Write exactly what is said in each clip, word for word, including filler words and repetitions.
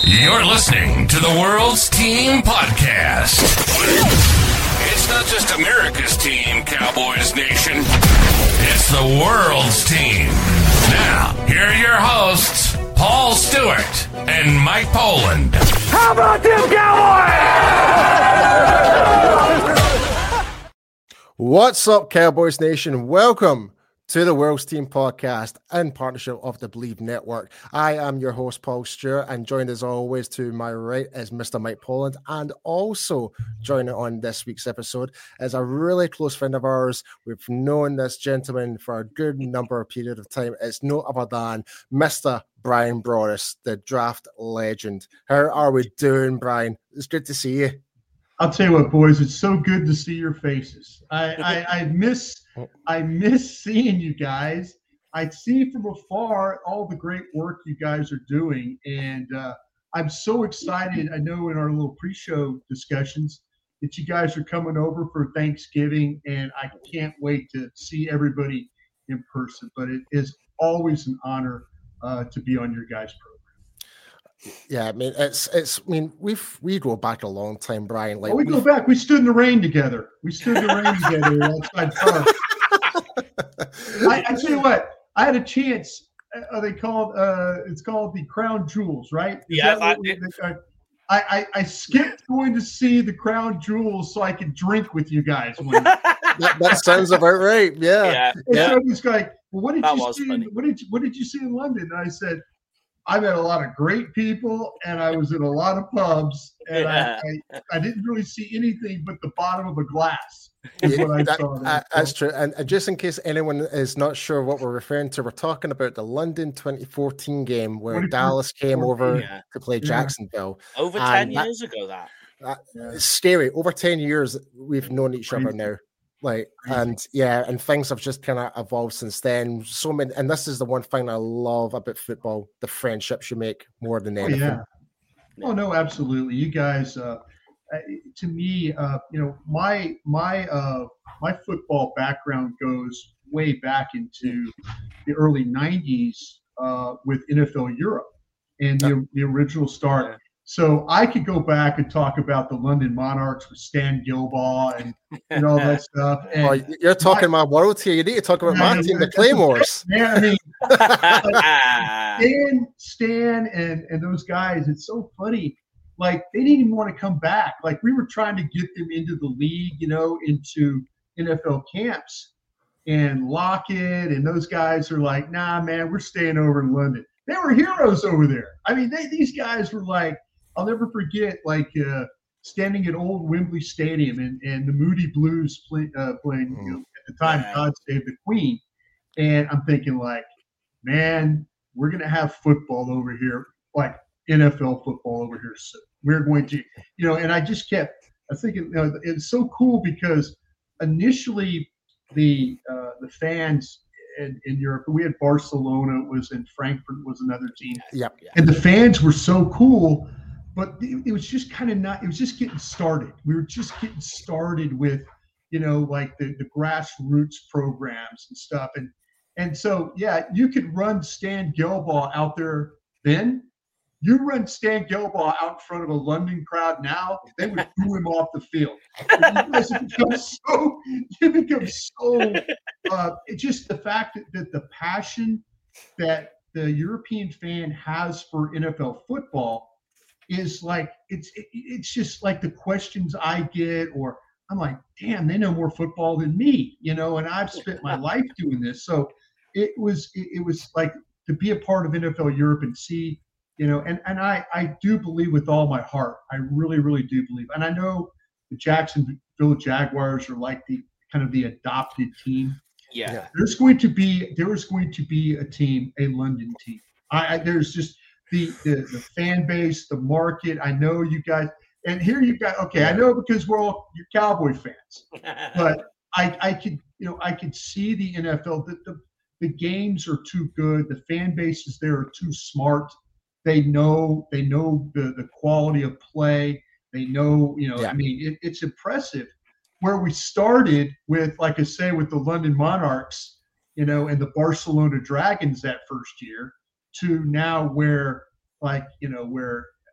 You're listening to the World's Team Podcast. It's not just America's team, Cowboys Nation. It's the world's team. Now, here are your hosts, Paul Stewart and Mike Poland. How about them Cowboys? What's up, Cowboys Nation? Welcome to the World's Team Podcast in partnership of the Believe Network. I am your host, Paul Stewart, and joined as always to my right is Mister Mike Poland, and also joining on this week's episode is a really close friend of ours. We've known this gentleman for a good number of period of time. It's no other than Mister Brian Broaddus, the draft legend. How are we doing, Brian? It's good to see you. I'll tell you what, boys, it's so good to see your faces. I, I, I miss I miss seeing you guys. I see from afar all the great work you guys are doing, and uh, I'm so excited. I know in our little pre-show discussions that you guys are coming over for Thanksgiving, and I can't wait to see everybody in person. But it is always an honor uh, to be on your guys' program. Yeah, I mean, it's, it's, I mean, we've, we go back a long time, Brian. Like, oh, we go back. We stood in the rain together. We stood in the rain together outside park. I, I tell you what, I had a chance. Uh, they called, uh, it's called the Crown Jewels, right? Is yeah. I, we, I, I, I skipped going to see the Crown Jewels so I could drink with you guys. When, that, that sounds about right. Yeah. Yeah. and yeah. so this guy, well, what did That you was see? funny. What did you, what did you see in London? And I said, I met a lot of great people, and I was in a lot of pubs, and Yeah. I, I, I didn't really see anything but the bottom of a glass. Is what I That- saw there. uh, that's true. And, and just in case anyone is not sure what we're referring to, we're talking about the London twenty fourteen game where twenty Dallas came over Yeah. to play Yeah. Jacksonville. Over And ten that- years ago, that. That, Yeah. It's scary. Over ten years, we've known each other Crazy. now. Like, Crazy. and yeah, and things have just kind of evolved since then. So many, and this is the one thing I love about football: the friendships you make more than Oh, anything. yeah. Oh, no, absolutely. You guys, uh, uh, to me, uh, you know, my my uh, my football background goes way back into the early nineties uh, with N F L Europe and the, the original start. So I could go back and talk about the London Monarchs with Stan Gilbaugh and, and all that stuff. And Oh, you're talking my world here. You need to talk about my Yeah, team, the that's- Claymores. man, I mean, Ah. Stan, Stan, and and those guys. It's so funny. Like they didn't even want to come back. Like we were trying to get them into the league, you know, into N F L camps, and Lockett and those guys are like, nah, man, we're staying over in London. They were heroes over there. I mean, they, these guys were like, I'll never forget, like uh, standing at old Wembley Stadium and, and the Moody Blues play, uh, playing you know, at the time, Yeah. God Save the Queen. And I'm thinking like, man, we're going to have football over here, like N F L football over here. So we're going to, you know, and I just kept, I was thinking, you know, it's so cool because initially the uh, the fans in, in Europe, we had Barcelona, was in Frankfurt, was another team. Yep. And the fans were so cool, but it, it was just kind of not, it was just getting started. We were just getting started with, you know, like the, the grassroots programs and stuff. And and so, yeah, you could run Stan Gilbaugh out there then. You run Stan Gilbaugh out in front of a London crowd now, they would boo him off the field. You guys have become so, you become so, uh, it's just the fact that, that the passion that the European fan has for N F L football is like, it's it, it's just like the questions I get, or I'm like, damn, they know more football than me, you know, and I've spent my life doing this. So it was, it, it was like to be a part of N F L Europe and see, you know, and, and I, I do believe with all my heart, I really, really do believe. And I know the Jacksonville Jaguars are like the kind of the adopted team. Yeah. Yeah. There's going to be, there is going to be a team, a London team. I, I there's just the, the, the fan base, the market. I know you guys, and here you got, okay, I know because we're all you're Cowboy fans, but I, I could, you know, I could see the N F L, the, the, the games are too good. The fan bases there are too smart. They know they know the, the quality of play. They know, you know, Yeah. I mean, it, it's impressive. Where we started with, like I say, with the London Monarchs, you know, and the Barcelona Dragons that first year, to now where, like, you know, where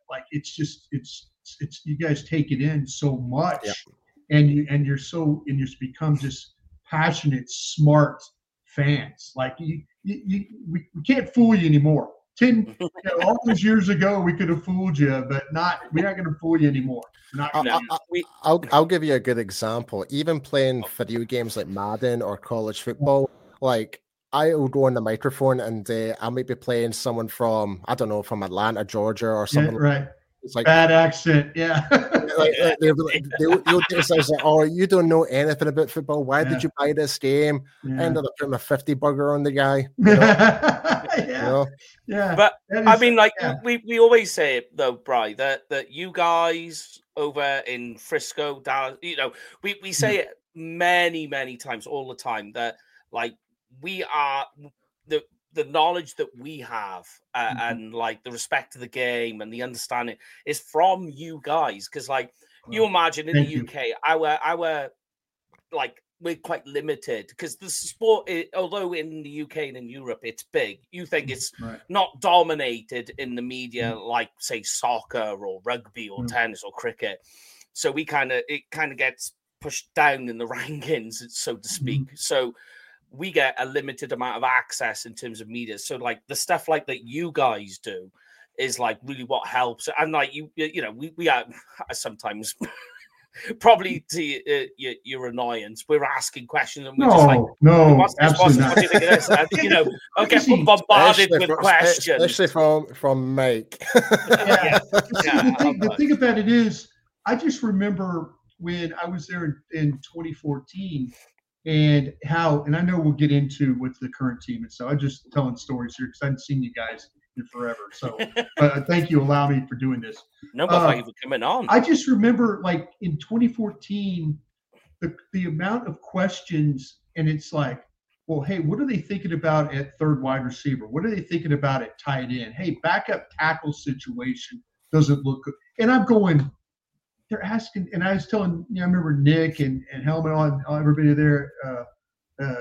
like it's just it's it's you guys take it in so much, yeah. and you and you're so and you become just passionate, smart fans. Like you, you, you we, we can't fool you anymore. Ten, you know, all those years ago, we could have fooled you, but not. We're not going to fool you anymore. We're not. I, I, I, I'll I'll give you a good example. Even playing video games like Madden or college football, like I will go on the microphone and uh, I might be playing someone from I don't know from Atlanta, Georgia, or something. Yeah, right. It's like bad accent. Yeah. like, like, they'll, they'll, they'll, it's like, oh, you don't know anything about football. Why yeah. did you buy this game? Yeah. Ended up putting a fifty burger on the guy. You know? yeah. You know? Yeah. But is, I mean, like yeah. we, we always say it though, Bri, that that you guys over in Frisco, Dallas, you know, we, we say yeah. it many, many times all the time that like we are the the knowledge that we have uh, mm-hmm. and like the respect of the game and the understanding is from you guys. Cause like you imagine in Thank the you. U K, our, our like we're quite limited because the sport, is, although in the U K and in Europe, it's big. You think it's right. not dominated in the media, mm-hmm. like say soccer or rugby or mm-hmm. tennis or cricket. So we kind of, it kind of gets pushed down in the rankings, so to speak. Mm-hmm. So we get a limited amount of access in terms of media. So like the stuff like that you guys do is like really what helps. And like you, you know, we, we are sometimes probably to uh, your, your annoyance, we're asking questions and we're no, just like, no, what's this, absolutely what's this, what do you think of this? And, you know, I'll get bombarded especially with from, questions. Especially from, from Mike. yeah. yeah. the, thing, the thing about it is, I just remember when I was there in, in twenty fourteen, and how, and I know we'll get into with the current team and so I'm just telling stories here because I haven't seen you guys in forever. So uh, thank you, allow me for doing this. No, but uh, thank you for coming on. I just remember like in twenty fourteen, the the amount of questions, and it's like, well, hey, what are they thinking about at third wide receiver? What are they thinking about at tight end? Hey, backup tackle situation doesn't look good. And I'm going, they're asking, and I was telling, you know, I remember Nick and, and Helmet on, everybody there. Uh, uh,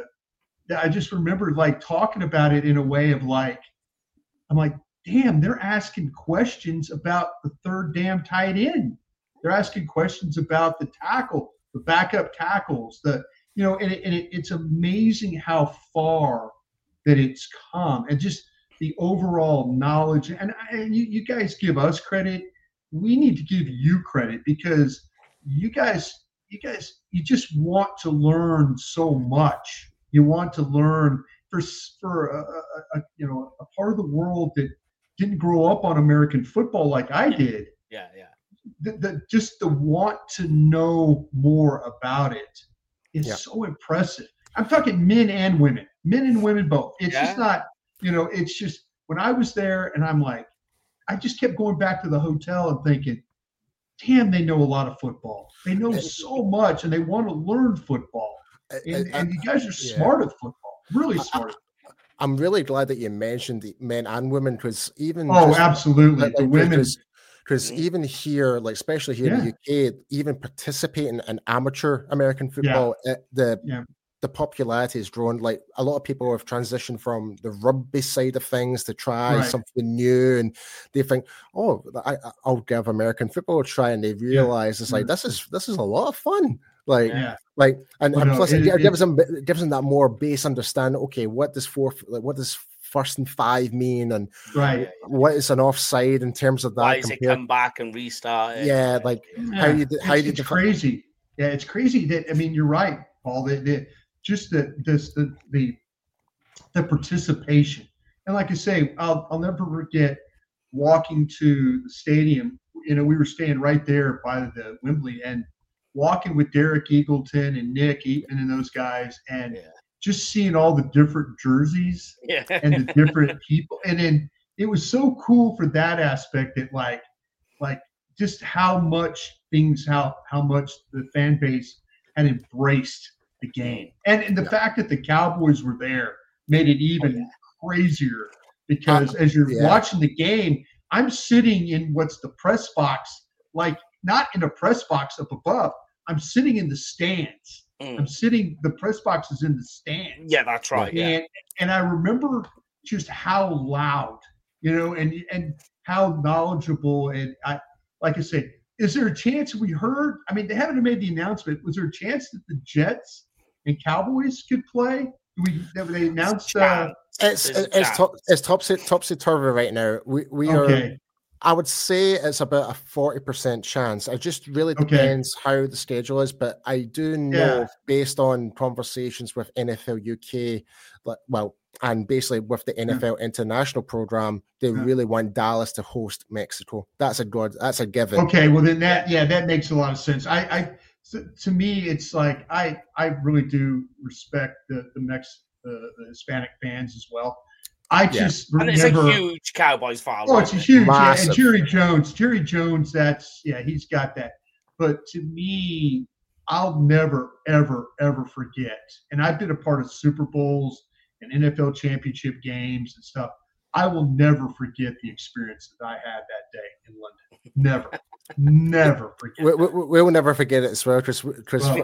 I just remember like talking about it in a way of like, I'm like, damn, they're asking questions about the third damn tight end. They're asking questions about the tackle, the backup tackles, the, you know, and, it, and it, it's amazing how far that it's come and just the overall knowledge. And, and you, you guys give us credit. We need to give you credit because you guys, you guys, you just want to learn so much. You want to learn for for a, a, a you know a part of the world that didn't grow up on American football like I did. Yeah, yeah. The, the just the want to know more about it is yeah. so impressive. I'm talking men and women, men and women both. It's yeah. just not, you know, it's just when I was there and I'm like, I just kept going back to the hotel and thinking, damn, they know a lot of football. They know so much and they want to learn football. And, and you guys are smart yeah. at football, really smart. I'm really glad that you mentioned the men and women because even oh, just, absolutely, like, the women. Because even here, like especially here yeah. in the U K, even participating in amateur American football, yeah. it, the yeah. the popularity has grown. Like a lot of people have transitioned from the rugby side of things to try right. something new, and they think, "Oh, I, I'll give American football a try," and they realize yeah. it's like this is this is a lot of fun. Like, yeah. like, and, well, and no, plus it, it, it gives it, them it gives them that more base understanding. Okay, what does fourth, like, what does first and five mean, and right, what is an offside in terms of that? Why does it come back and restart? It? Yeah, like yeah. how you how it's, you it's crazy. Yeah, it's crazy that I mean you're right, Paul. That the, just the this the the the participation, and like I say, I'll I'll never forget walking to the stadium. You know, we were staying right there by the Wembley and walking with Derek Eagleton and Nick Eaton and those guys and yeah. just seeing all the different jerseys yeah. and the different people. And then it was so cool for that aspect that like, like just how much things, how, how much the fan base had embraced the game. And, and the yeah. fact that the Cowboys were there made it even oh, yeah. crazier because uh, as you're yeah. watching the game, I'm sitting in what's the press box, like not in a press box up above. I'm sitting in the stands. Mm. I'm sitting, the press box is in the stands. Yeah, that's right. And, yeah. and I remember just how loud, you know, and and how knowledgeable and I, like I say, is there a chance we heard? I mean, they haven't made the announcement. Was there a chance that the Jets and Cowboys could play? We that they announced. Uh, it's it's, it's, top, it's topsy topsy turvy right now. We we okay. are. I would say it's about a forty percent chance. It just really depends okay. how the schedule is, but I do know yeah. based on conversations with N F L U K, well, and basically with the N F L yeah. International program, they yeah. really want Dallas to host Mexico. That's a good. That's a given. Okay, well then that yeah, that makes a lot of sense. I, I to, to me, it's like I I really do respect the the Mex uh, the Hispanic fans as well. I just yeah. remember, and it's a huge Cowboys fan. Oh, it's a huge, yeah. And Jerry Jones, Jerry Jones, that's yeah, he's got that. But to me, I'll never, ever, ever forget. And I've been a part of Super Bowls and N F L championship games and stuff. I will never forget the experience that I had that day in London. Never, never forget. We, we, we will never forget it as well, Chris. Chris, well,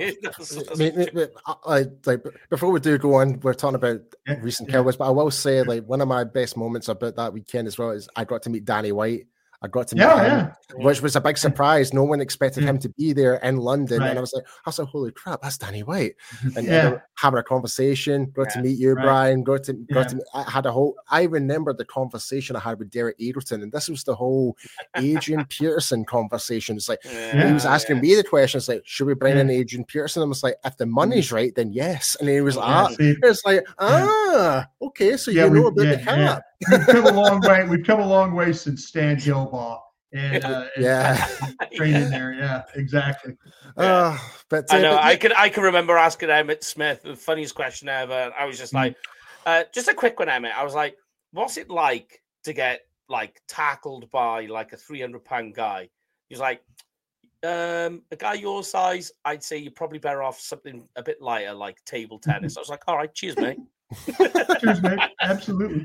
I, like before we do go on, we're talking about yeah, recent yeah. Cowboys, but I will say, like, one of my best moments about that weekend as well is I got to meet Danny White. I got to meet yeah, him, yeah. which was a big surprise. No one expected yeah. him to be there in London. Right. And I was like, I was like, holy crap, that's Danny White. And yeah. having a conversation, got yeah. to meet you, right. Brian, got to, yeah. got to, I had a whole, I remember the conversation I had with Derek Eagleton, and this was the whole Adrian Peterson conversation. It's like, yeah, he was asking yeah. me the questions like, should we bring yeah. in Adrian Peterson? I was like, if the money's right, then yes. And he was like, yeah, ah. It's like, ah, okay, so yeah, you know about yeah, the cap. Yeah. We've come a long way. We've come a long way since Stan Gilbaugh. And, uh, and yeah, training there, yeah, exactly. Uh, but uh, I know but, I can I can remember asking Emmett Smith the funniest question ever. I was just like, uh, just a quick one, Emmett. I was like, what's it like to get like tackled by like a three hundred pound guy? He was like, um, a guy your size, I'd say you're probably better off something a bit lighter, like table tennis. I was like, all right, cheers, mate. Cheers, mate. Absolutely.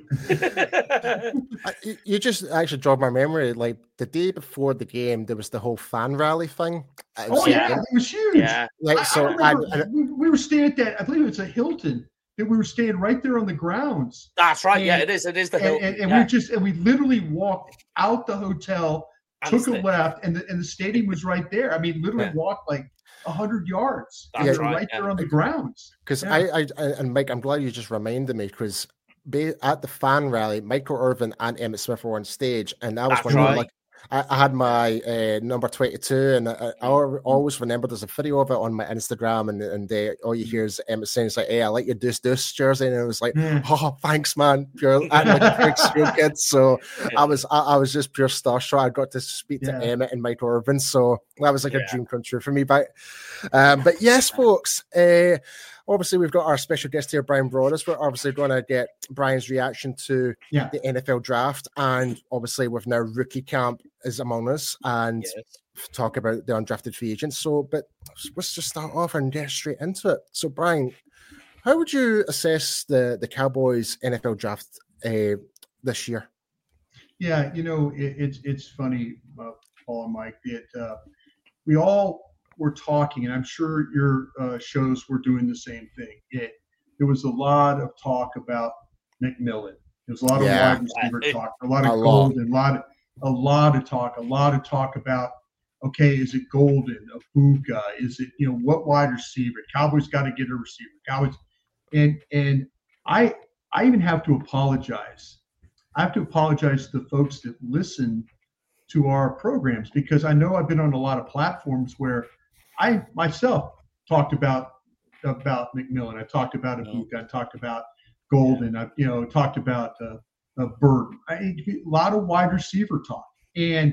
You just actually jogged my memory. Like the day before the game, there was the whole fan rally thing. Oh yeah, it was huge. Yeah. Like I, so, I I, I, we, we were staying at that. I believe it's a Hilton. That we were staying right there on the grounds. That's right. And, yeah, it is. It is the and, Hilton. and, and yeah. we just and we literally walked out the hotel, And took the a left, and the and the stadium was right there. I mean, literally Yeah. walked like a hundred yards. That's We were right, right yeah. there on the grounds. because Yeah. I, I, I, and Mike, I'm glad you just reminded me because at the fan rally, Michael Irvin and Emmitt Smith were on stage, and I was That's wondering, right. like, I, I had my uh, number twenty-two, and I, I always remember there's a video of it on my Instagram, and and uh, all you hear is Emmitt saying, it's like, hey, I like your Deuce Deuce jersey, and it was like, Yeah. oh, thanks, man. You're acting like a big school kid. So I was I, I was just pure starstruck. I got to speak to Yeah. Emmitt and Michael Irvin, so that was like Yeah. a dream come true for me. But um, but yes, folks, uh, obviously we've got our special guest here, Brian Broaddus. We're obviously going to get Brian's reaction to Yeah. the N F L draft, and obviously with now rookie camp is among us, and Yes. talk about the undrafted free agents. So, but let's just start off and get straight into it. So, Brian, how would you assess the the Cowboys N F L draft uh, this year? Yeah, you know, it, it's it's funny, uh, Paul and Mike, that uh, we all were talking, and I'm sure your uh, shows were doing the same thing. It there was a lot of talk about McMillan. There was a lot Yeah. of wide receiver It- talk, a lot of A lot. Golden, a lot of a lot of talk, a lot of talk about. Okay, is it Golden, Abuka? Is it, you know, what wide receiver? Cowboys got to get a receiver. Cowboys, and and I I even have to apologize. I have to apologize to the folks that listen to our programs, because I know I've been on a lot of platforms where I myself talked about about McMillan. I talked about Abuka. I talked about Golden. I you know talked about uh, uh, Burton. I, a lot of wide receiver talk. And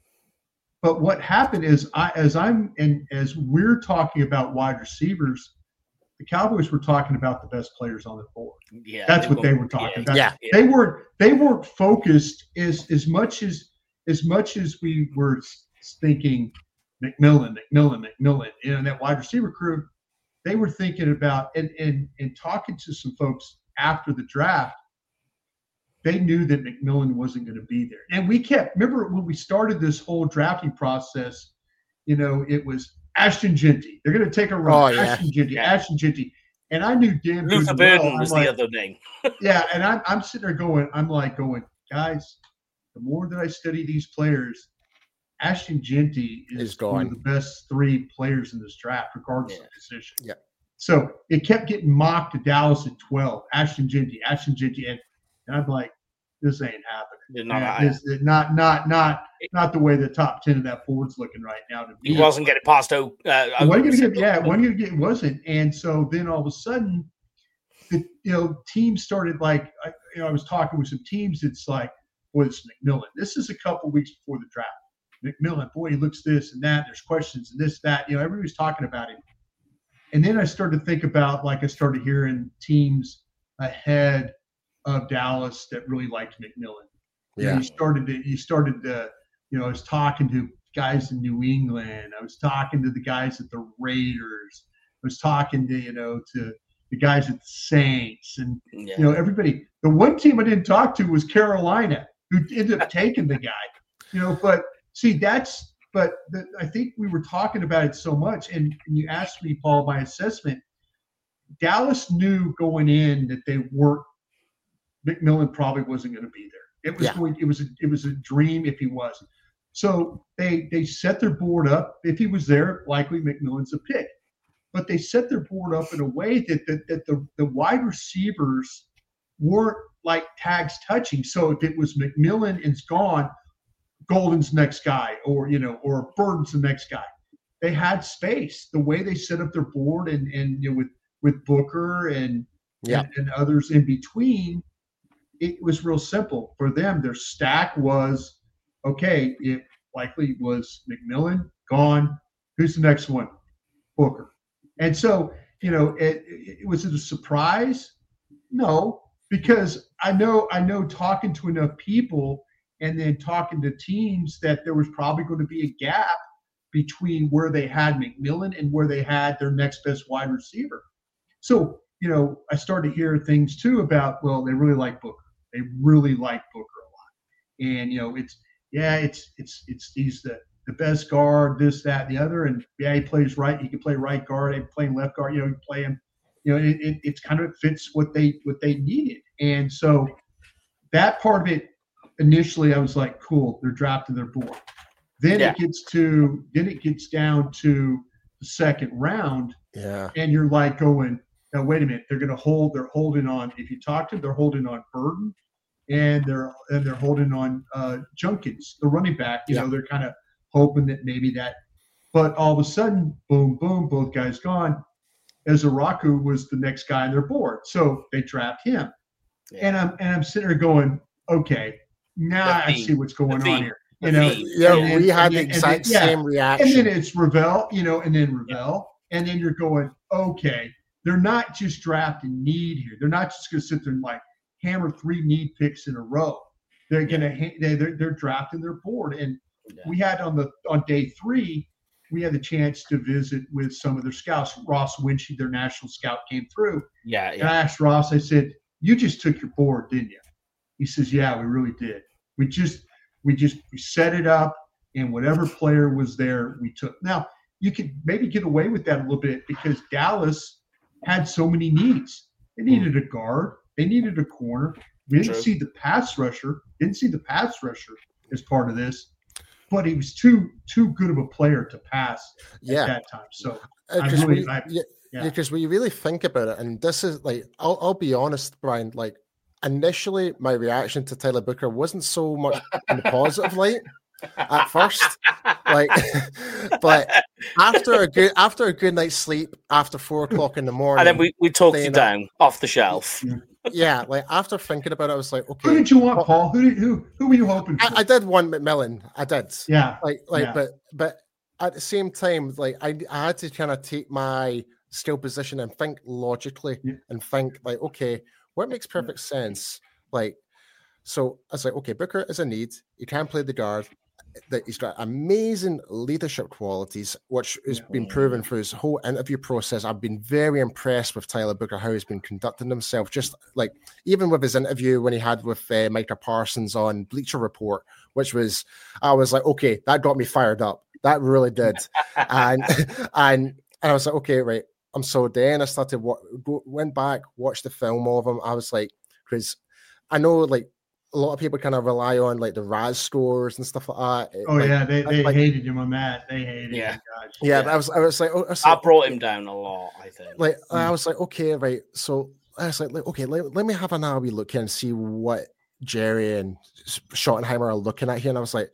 but what happened is, I as I'm and as we're talking about wide receivers, the Cowboys were talking about the best players on the board. Yeah, That's what they both- were talking yeah, about. Yeah. yeah. They weren't they weren't focused as as much as as much as we were thinking McMillan, McMillan, McMillan, you know, and that wide receiver crew. They were thinking about and and and talking to some folks after the draft. They knew that McMillan wasn't going to be there, and we kept. Remember when we started this whole drafting process? You know, it was Ashton Genty. They're going to take a run. Oh, yeah. Ashton Genty, Yeah. Ashton Genty, and I knew damn good Luther well, Burden I'm was like, the other name. yeah, and I'm I'm sitting there going, I'm like going, guys, the more that I study these players, Ashton Jeanty is one of the best three players in this draft, regardless yeah. of position. Yeah. So it kept getting mocked to Dallas at twelve. Ashton Jeanty, Ashton Jeanty, and, and I'm like, this ain't happening. Not, this, not, not, not, not the way the top ten of that board's looking right now. To he wasn't getting past. Oh, uh, wasn't gonna get, yeah, wasn't gonna get, wasn't. And so then all of a sudden, the you know teams started like, I, you know, I was talking with some teams. It's like, boy, it's McMillan. This is a couple weeks before the draft. McMillan, boy, he looks this and that. There's questions and this, that. You know, everybody's talking about him. And then I started to think about, like, I started hearing teams ahead of Dallas that really liked McMillan. Yeah. You know, you started to, you started to, you know, I was talking to guys in New England. I was talking to the guys at the Raiders. I was talking to, you know, to the guys at the Saints. And, yeah. you know, everybody. The one team I didn't talk to was Carolina, who ended up taking the guy. You know, but see, that's, but the, I think we were talking about it so much. And, and you asked me, Paul, my assessment. Dallas knew going in that they weren't, McMillan probably wasn't going to be there. It was yeah. going, it was a, it was a dream if he wasn't. So they they set their board up. If he was there, likely McMillan's a pick. But they set their board up in a way that that, that the, the wide receivers weren't like tags touching. So if it was McMillan and it's gone, Golden's next guy, or you know, or Burton's the next guy. They had space. The way they set up their board and and you know, with with Booker and yeah. and, and others in between, it was real simple for them. Their stack was okay. It likely was McMillan gone. Who's the next one? Booker. And so you know, it, it was it a surprise? No, because I know I know talking to enough people. And then talking to teams that there was probably going to be a gap between where they had McMillan and where they had their next best wide receiver. So, you know, I started to hear things too about, well, they really like Booker. They really like Booker a lot. And, you know, it's, yeah, it's, it's, it's, he's the, the best guard, this, that, and the other. And yeah, he plays right. He can play right guard. He can play left guard. You know, he can play him, you know, it, it, it's kind of fits what they, what they needed. And so that part of it, initially, I was like, cool, they're drafting their board. Then yeah. it gets to, then it gets down to the second round. Yeah. And you're like going, now, wait a minute, they're going to hold, they're holding on. If you talk to them, they're holding on Burton and they're, and they're holding on uh, Junkins, the running back. You yeah. know, they're kind of hoping that maybe that, but all of a sudden, boom, boom, both guys gone. Ezaraku was the next guy on their board. So they draft him. Yeah. And I'm, and I'm sitting there going, okay, now I see what's going on here. You know, yeah, and, we had the exact then, same yeah. reaction. And then it's Ravel, you know, and then Ravel, yeah. and then you're going, okay, they're not just drafting need here. They're not just going to sit there and like hammer three need picks in a row. They're going to they they're, they're drafting their board. And yeah. we had on the on day three, we had the chance to visit with some of their scouts. Ross Winchie, their national scout, came through. Yeah, yeah. And I asked Ross, I said, "You just took your board, didn't you?" He says, "Yeah, we really did. We just, we just, we set it up, and whatever player was there, we took." Now, you could maybe get away with that a little bit because Dallas had so many needs. They needed a guard. They needed a corner. We didn't True. see the pass rusher. Didn't see the pass rusher as part of this, but he was too too good of a player to pass yeah. at that time. So uh, I really, we, I, yeah, yeah. because when you really think about it, and this is like, I'll, I'll be honest, Brian, like, initially, my reaction to Tyler Booker wasn't so much in the positive light at first, like, but after a good after a good night's sleep, after four o'clock in the morning, and then we, we talked you down up, off the shelf. Yeah, like after thinking about it, I was like, okay, who did you want, Paul? Who did who who were you hoping for? I, I did want McMillan. I did. Yeah, like like, yeah. but but at the same time, like I I had to kind of take my skill position and think logically yeah. and think like, okay, what makes perfect sense? Like, so I was like, okay, Booker is a need. He can play the guard. That he's got amazing leadership qualities, which has been proven through his whole interview process. I've been very impressed with Tyler Booker, how he's been conducting himself. Just like even with his interview when he had with uh, Micah Parsons on Bleacher Report, which was, I was like, okay, that got me fired up. That really did. and and and I was like, okay, right. I'm so then I started, go, went back, watched the film of him. I was like, because I know like a lot of people kind of rely on like the R A S scores and stuff like that. Oh like, yeah, they, they like, hated him on that. They hated Yeah. him. Gosh. yeah, Yeah. I was I was like, oh, I, was I like, brought him down a lot, I think. like I was like, okay, right. So I was like, okay, let, let me have another wee look here and see what Jerry and Schottenheimer are looking at here. And I was like,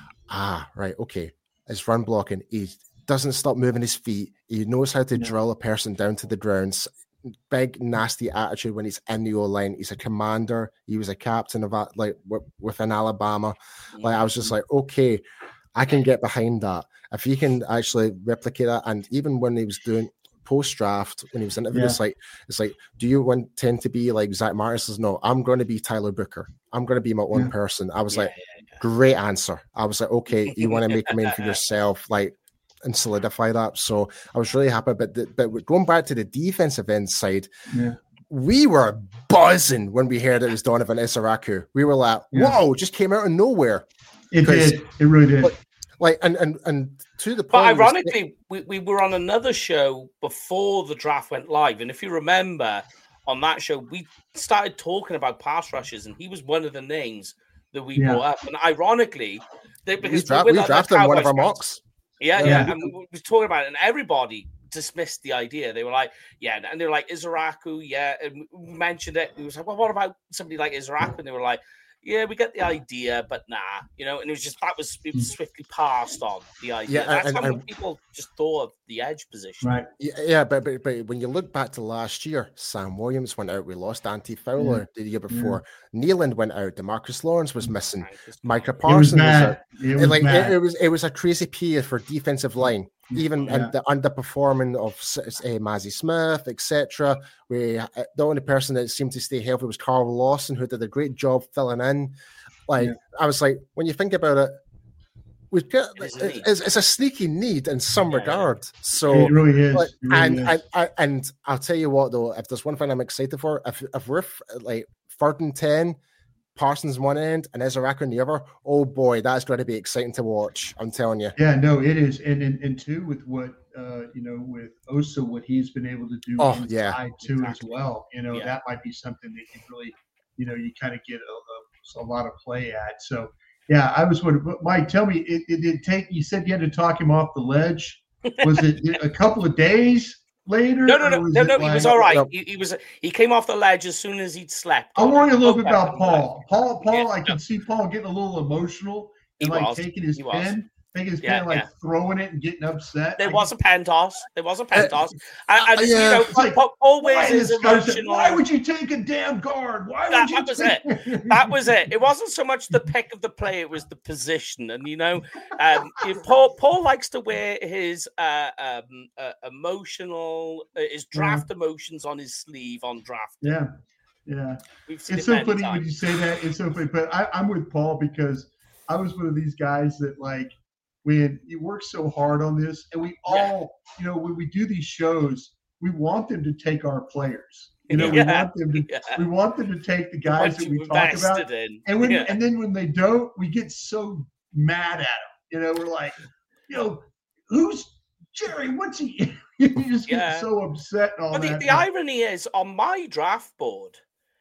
ah, right, okay. It's run blocking. He doesn't stop moving his feet. He knows how to yeah. drill a person down to the ground. Big nasty attitude when he's in the O-line. He's a commander. He was a captain of like within Alabama. Like I was just like, okay, I can get behind that. If he can actually replicate that, and even when he was doing post draft, when he was interviewed, yeah. it's like it's like, do you want tend to be like Zach Martin? Says no, I'm going to be Tyler Booker. I'm going to be my own yeah. person. I was yeah, like, yeah, yeah. great answer. I was like, okay, you want to make a name for yourself, like. And solidify that. So I was really happy. But the, but going back to the defensive end side, yeah. we were buzzing when we heard it was Donovan Isaraku. We were like, yeah. whoa, just came out of nowhere. It did. It really did. Like, like and, and and to the point. But ironically, was, we, we were on another show before the draft went live. And if you remember on that show, we started talking about pass rushes, and he was one of the names that we yeah. brought up. And ironically, they, because we, dra- we drafted him one of our mocks. Yeah, yeah, yeah, and we were talking about it, and everybody dismissed the idea. They were like, yeah, and they were like, Isaraku, yeah, and we mentioned it. We was like, well, what about somebody like Isaraku? And they were like, yeah, we get the idea, but nah, you know, and it was just, that was, it was swiftly passed on, the idea. Yeah, That's and, how and, many people just thought of the edge position. Right. Yeah, yeah but, but but when you look back to last year, Sam Williams went out. We lost Dante Fowler yeah. the year before. Yeah. Nealand went out. DeMarcus Lawrence was missing. Micah Parsons was, was out. It was, it, like, it, it, it was it was a crazy period for defensive line. Even yeah. and the underperforming of uh, Mazzie Smith, et cetera. We uh, the only person that seemed to stay healthy was Carl Lawson, who did a great job filling in. Like yeah. I was like, when you think about it, we've got it it's, it's a sneaky need in some yeah, regard. Yeah. So it really is. Like, it really and is. I, I and I'll tell you what though, if there's one thing I'm excited for, if if we're like third and ten. Parsons one end and Isaraku on the other. Oh boy, that's going to be exciting to watch. I'm telling you. Yeah, no, it is, and and, and too with what uh, you know with Osa, what he's been able to do oh, inside yeah. too exactly. as well. You know, yeah. that might be something that you really, you know, you kind of get a, a, a lot of play at. So yeah, I was wondering, Mike, tell me, it, it did take. You said you had to talk him off the ledge. Was it a couple of days? Later, no, no, no, no, no. Like, he was all right. No. He, he was. He came off the ledge as soon as he'd slept. I worry a little bit about Paul. Paul, Paul. Yeah, I can no. see Paul getting a little emotional and he like was. taking his he pen, was. taking his yeah, pen, like yeah. throwing it and getting upset. There I was can... a pen toss. There was a pen uh, toss. And, and yeah. you know, like, always is emotional. Why would you take a damn guard? Why that, would you? That was take... it. That was it. It wasn't so much the pick of the play; it was the position. And you know, um, Paul Paul likes to wear his uh, um, uh, emotional, uh, his draft yeah. emotions on his sleeve on draft. Yeah, yeah. We've seen it's it so funny times. when you say that. It's so funny, but I, I'm with Paul because I was one of these guys that like. When you work so hard on this, and we all, yeah. you know, when we do these shows, we want them to take our players. You know, yeah. we want them to, yeah. we want them to take the guys that we talk about. In. And when, yeah. and then when they don't, we get so mad at them. You know, we're like, you know, who's Jerry? What's he? You just get yeah. so upset. And all but the, that. the irony is, on my draft board,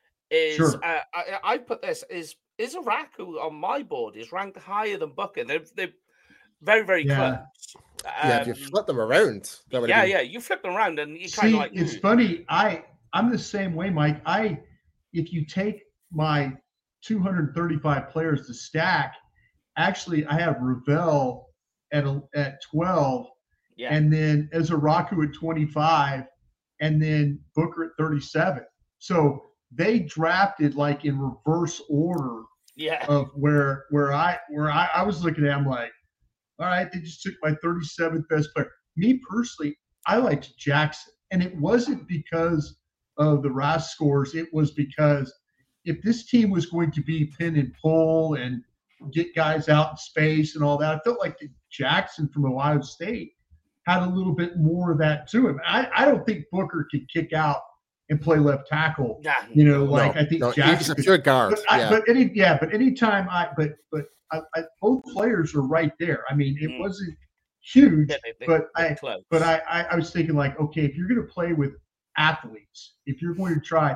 is sure. uh, I, I put this is Isaraku on my board is ranked higher than Booker. They're they're Very, very yeah. close. Um, yeah, if you flip them around. Yeah, been... yeah, you flip them around and you kind See, of like. It's funny. I I'm the same way, Mike. I if you take my two hundred thirty-five players to stack, actually I have Ravel at a, at twelve, yeah. and then Isaraku at twenty-five, and then Booker at thirty-seven. So they drafted like in reverse order. Yeah. Of where where I where I, I was looking at, I'm like. All right, they just took my thirty-seventh best player. Me personally, I liked Jackson, and it wasn't because of the R A S scores. It was because if this team was going to be pin and pull and get guys out in space and all that, I felt like Jackson from Ohio State had a little bit more of that to him. I, I don't think Booker could kick out and play left tackle. Nah, you know, like no, I think no, Jackson. He's a pure guard. But, yeah. I, but any yeah, but anytime I but but. I, I, both players are right there. I mean, it mm. wasn't huge, yeah, they, they, but I, close. but I, I, I was thinking like, okay, if you're going to play with athletes, if you're going to try,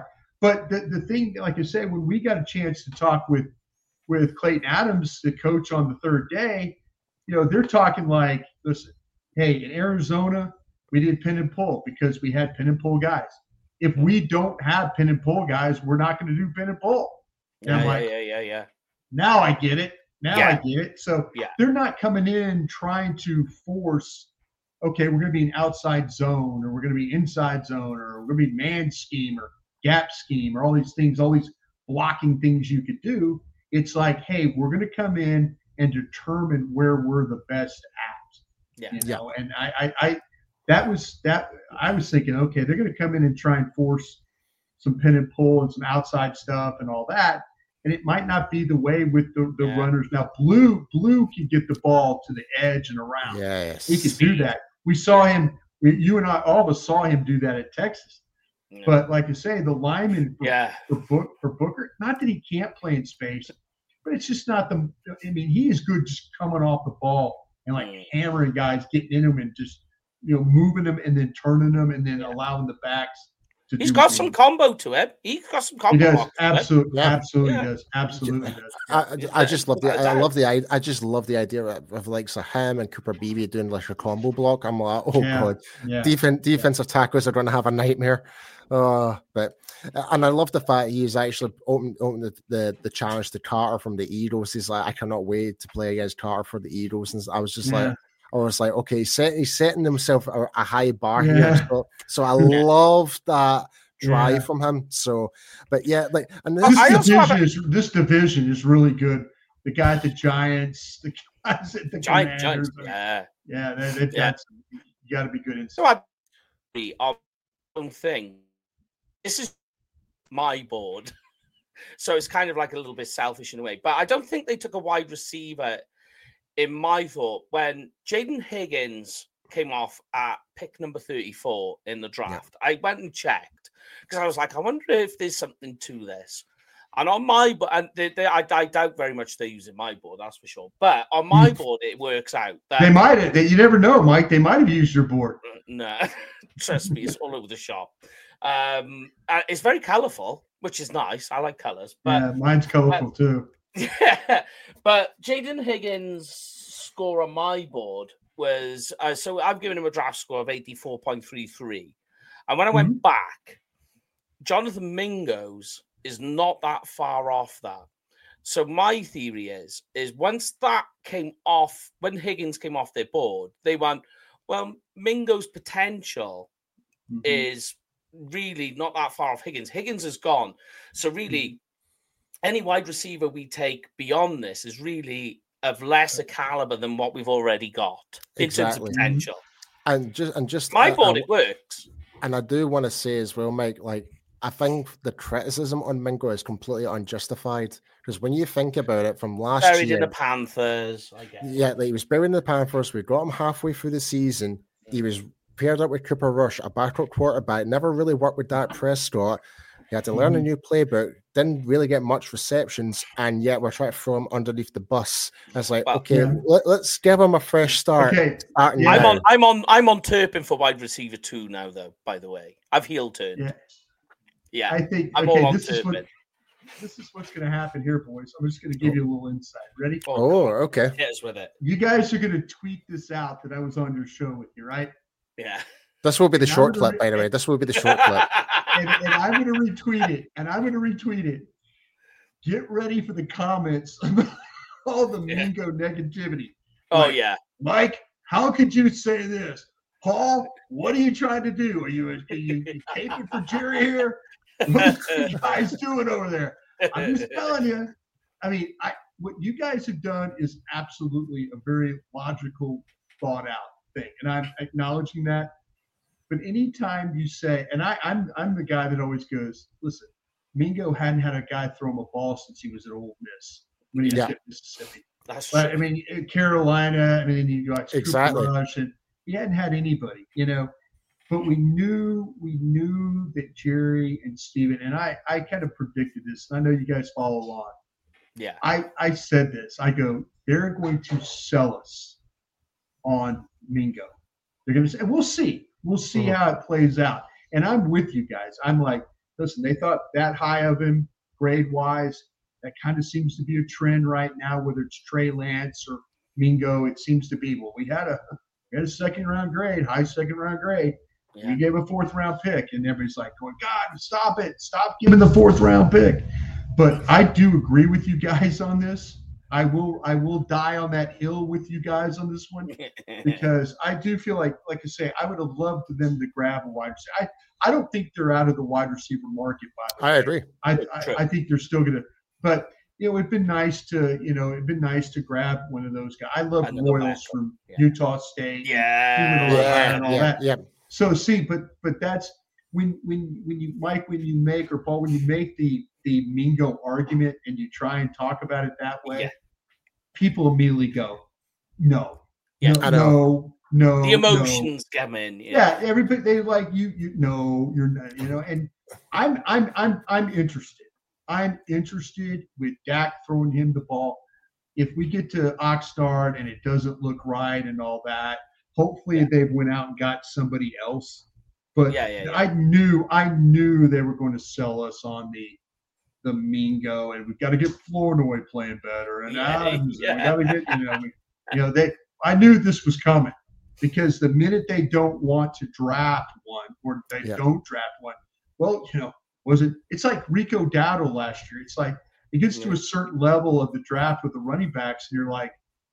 but the, the thing, like I said, when we got a chance to talk with with Clayton Adams, the coach, on the third day, you know, they're talking like, listen, hey, in Arizona, we did pin and pull because we had pin and pull guys. If we don't have pin and pull guys, we're not going to do pin and pull. And Yeah, I'm yeah, like, yeah, yeah, yeah. now I get it. Now Yeah. I get it. So Yeah. they're not coming in trying to force, okay, we're going to be an outside zone, or we're going to be inside zone, or we're going to be man scheme or gap scheme, or all these things, all these blocking things you could do. It's like, hey, we're going to come in and determine where we're the best at. Yeah. You know, and I, I, I, that was that. I was thinking, okay, they're going to come in and try and force some pin and pull and some outside stuff and all that, and it might not be the way with the, the Yeah. runners. Now, Blue, Blue can get the ball to the edge and around. Yes. He can do that. We saw him. We, you and I, all of us saw him do that at Texas. Yeah. But like I say, the lineman for, Yeah. for, Book, for Booker, not that he can't play in space, but it's just not the. I mean, he is good just coming off the ball and like Mm. hammering guys, getting in them, and just you know moving them and then turning them and then Yeah. allowing the backs to. He's do got things. some combo to him. He's got some He combo. does blocks to him. absolutely, Yeah. absolutely Yeah. does, absolutely does. I, I I just love the Without a I doubt. love the I, I just love the idea of, of like so him and Cooper Beebe doing like a combo block. I'm like, oh Yeah. god, Yeah, Defen- defensive tackles are going to have a nightmare. Uh, but and I love the fact he's actually opened opened the, the, the challenge to Carter from the Eagles. He's like, I cannot wait to play against Carter for the Eagles, and I was just Yeah. like. I was like, okay, he's, set, he's setting himself a, a high bar Yeah. here. So, so I Yeah. love that drive Yeah. from him. So, but yeah, like, and this this, I also have division is this division is really good. The guy at the Giants, the guys at the Giant, Commanders. giant. Yeah. Yeah, they, they've Yeah. got some, you got to be good in. So I our own thing. This is my board. So it's kind of like a little bit selfish in a way. But I don't think they took a wide receiver in my thought when Jaden Higgins came off at pick number thirty-four in the draft. I went and checked because I was like, I wonder if there's something to this. And on my board, and they, they, I, I doubt very much they're using my board, that's for sure. But on my board, it works out. That, They might have. They, you never know, Mike. They might have used your board. No, trust me, it's all over the shop. Um, uh, it's very colourful, which is nice. I like colours. But yeah, mine's colorful too. yeah, but Jaden Higgins' score on my board was uh, so I've given him a draft score of eighty-four point three three. And when I went back, Jonathan Mingo's is not that far off that. So my theory is, is once that came off, when Higgins came off their board, they went, well, Mingo's potential Mhm. is really not that far off Higgins. Higgins is gone. So really, any wide receiver we take beyond this is really of lesser caliber than what we've already got in terms Exactly. of potential. and just and just My uh, board, uh, it works. and I do want to say as well, Mike, like I think the criticism on Mingo is completely unjustified because when you think about it, from last Buried year, in the Panthers, I guess. yeah, like he was buried in the Panthers. We got him halfway through the season. He was paired up with Cooper Rush, a backup quarterback. Never really worked with Dak Prescott. He had to learn a new playbook. Didn't really get much receptions, and yet we're trying to throw him underneath the bus. It's like, Well, okay, yeah. let, let's give him a fresh start. Okay, starting Yeah. I'm now. on, I'm on, I'm on Turpin for wide receiver two now, though. By the way, I've heel turned. Yeah. Yeah, I think I'm okay. all on This is what Turpin. this is what's going to happen here, boys. I'm just going to give you a little insight. Ready? Oh, okay. hit us with it. You guys are going to tweet this out that I was on your show with you, right? Yeah. This will be the Now short we're clip, re- by the way. This will be the short clip. And, and I'm going to retweet it. And I'm going to retweet it. Get ready for the comments about all the Yeah. Mingo negativity. Oh Like, yeah. Mike, how could you say this? Paul, what are you trying to do? Are you are you, you caping for Jerry here? What are you guys doing over there? I'm just telling you. I mean, I what you guys have done is absolutely a very logical, thought out thing, and I'm acknowledging that. But anytime you say, and I, I'm I'm the guy that always goes, listen, Mingo hadn't had a guy throw him a ball since he was at Ole Miss when he was Yeah. at Mississippi. That's But true. I mean, uh, Carolina, I mean, you got Exactly. Rush, and he hadn't had anybody, you know. But we knew, we knew that Jerry and Steven, and I, I kind of predicted this. And I know you guys follow along. Yeah. I, I said this. I go, they're going to sell us on Mingo. They're going to say, and we'll see. We'll see Mhm. how it plays out. And I'm with you guys. I'm like, listen, they thought that high of him grade wise. That kind of seems to be a trend right now, whether it's Trey Lance or Mingo. It seems to be, well, we had a we had a second round grade, high second round grade. Yeah. We gave a fourth round pick, and everybody's like going, God, stop it. Stop giving the fourth round pick. But I do agree with you guys on this. I will I will die on that hill with you guys on this one, because I do feel like, like I say, I would have loved them to grab a wide receiver. I, I don't think they're out of the wide receiver market, by the way. I agree. I, I, I think they're still going to – but, you know, it'd been nice to, you know, it'd been nice to grab one of those guys. I love Royals from yeah. Utah State. Yeah. Yeah. And all yeah. that. yeah. So, see, but but that's when when when you, Mike, when you make, or Paul, when you make the, the Mingo argument and you try and talk about it that way, yeah. people immediately go, no, yeah, no, no, no. The emotions no. come in. Yeah. yeah, everybody, they like you. You no, you're not. You know, and I'm I'm I'm I'm interested. I'm interested with Dak throwing him the ball. If we get to Oxnard and it doesn't look right and all that, hopefully yeah. they went out and got somebody else. But yeah, yeah, yeah. I knew I knew they were going to sell us on the the Mingo, and we've got to get Flournoy playing better, and yeah, Adams, yeah. and we got to get you know, we, you know they. I knew this was coming, because the minute they don't want to draft one, or they yeah. don't draft one, well, you know, was it? It's like Rico Dowdle last year. It's like it gets yeah. to a certain level of the draft with the running backs, and you're like,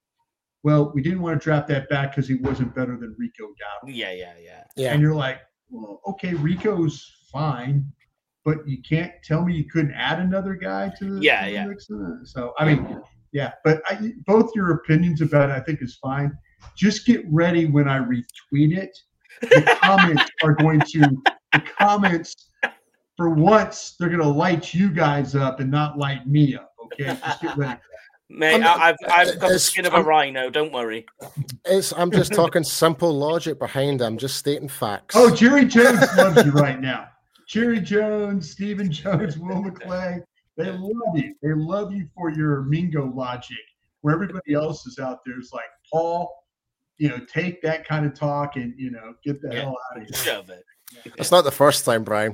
well, we didn't want to draft that back because he wasn't better than Rico Dowdle. Yeah, yeah, yeah, yeah. And you're like, well, okay, Rico's fine, but you can't tell me you couldn't add another guy to the yeah, to the yeah. mix. So I mean, yeah, but I, both your opinions about it, I think, is fine. Just get ready when I retweet it. The comments are going to the comments. For once, they're going to light you guys up and not light me up. Okay, just get ready. Mate, I've I've got the skin of a I'm, rhino. Don't worry. It's I'm just talking simple logic behind it. I'm just stating facts. Oh, Jerry Jones loves you right now. Jerry Jones, Stephen Jones, Will McClay, they love you. They love you for your Mingo logic, where everybody else is out there is like, Paul, you know, take that kind of talk and, you know, get the yeah. hell out of here. Shove it. It's not the first time, Brian.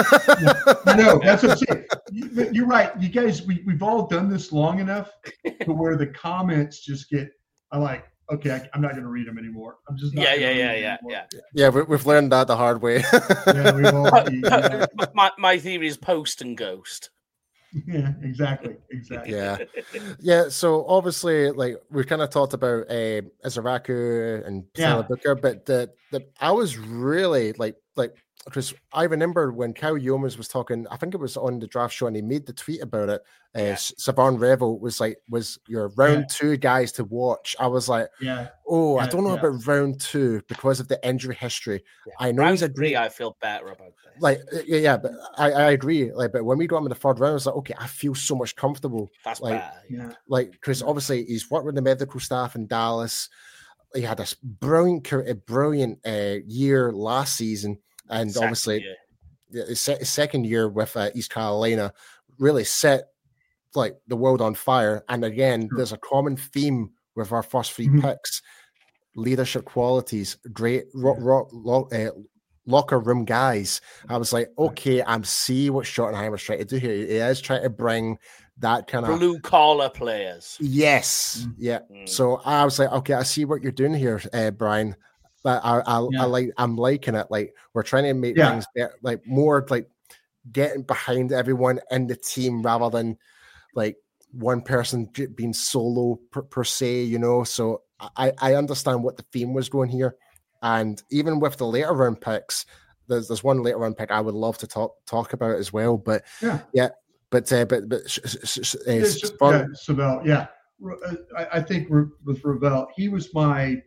No, that's what I'm saying. You, you're right. You guys, we, we've all done this long enough to where the comments just get, I'm like, okay, I, I'm not going to read them anymore. I'm just not yeah, yeah, yeah, yeah, yeah, yeah. Yeah, we, we've learned that the hard way. yeah, we've all, yeah. my, my theory is post and ghost. Yeah, exactly, exactly. Yeah, yeah. So obviously, like we kind of talked about uh, Izaraku and Tyler yeah. Booker, but the the I was really like like because I remember when Kyle Yeomans was talking. I think it was on the draft show, and he made the tweet about it. Uh, yeah. Savon Revel was like, "Was your round yeah. two guys to watch?" I was like, "Yeah, oh, yeah, I don't know yeah. about round two because of the injury history." Yeah. I know round he's a three. I feel better about this. Like, yeah, yeah, but I, I agree. Like, but when we got him in the third round, I was like, okay, I feel so much comfortable. That's like, bad. Yeah, like because yeah. obviously he's worked with the medical staff in Dallas. He had a brilliant, a brilliant uh, year last season, and second obviously. Year. His second year with uh, East Carolina really set like the world on fire. And again, sure. there's a common theme with our first three mm-hmm. picks: leadership qualities, great ro- ro- lo- uh, locker room guys. I was like, okay, I'm see what Schottenheimer's trying to do here. He is trying to bring that kind of blue collar players. Yes, mm-hmm. yeah. Mm. So I was like, okay, I see what you're doing here, uh, Brian. But I, I, yeah. I like, I'm liking it. Like we're trying to make yeah. things better, like more like getting behind everyone in the team rather than like one person being solo per, per se, you know. So I, I understand what the theme was going here, and even with the later round picks, there's there's one later round pick I would love to talk talk about as well. But yeah, yeah, but uh, but but sh- sh- sh- uh, yeah, yeah, Savell, yeah, I, I think with Ravel, he was my.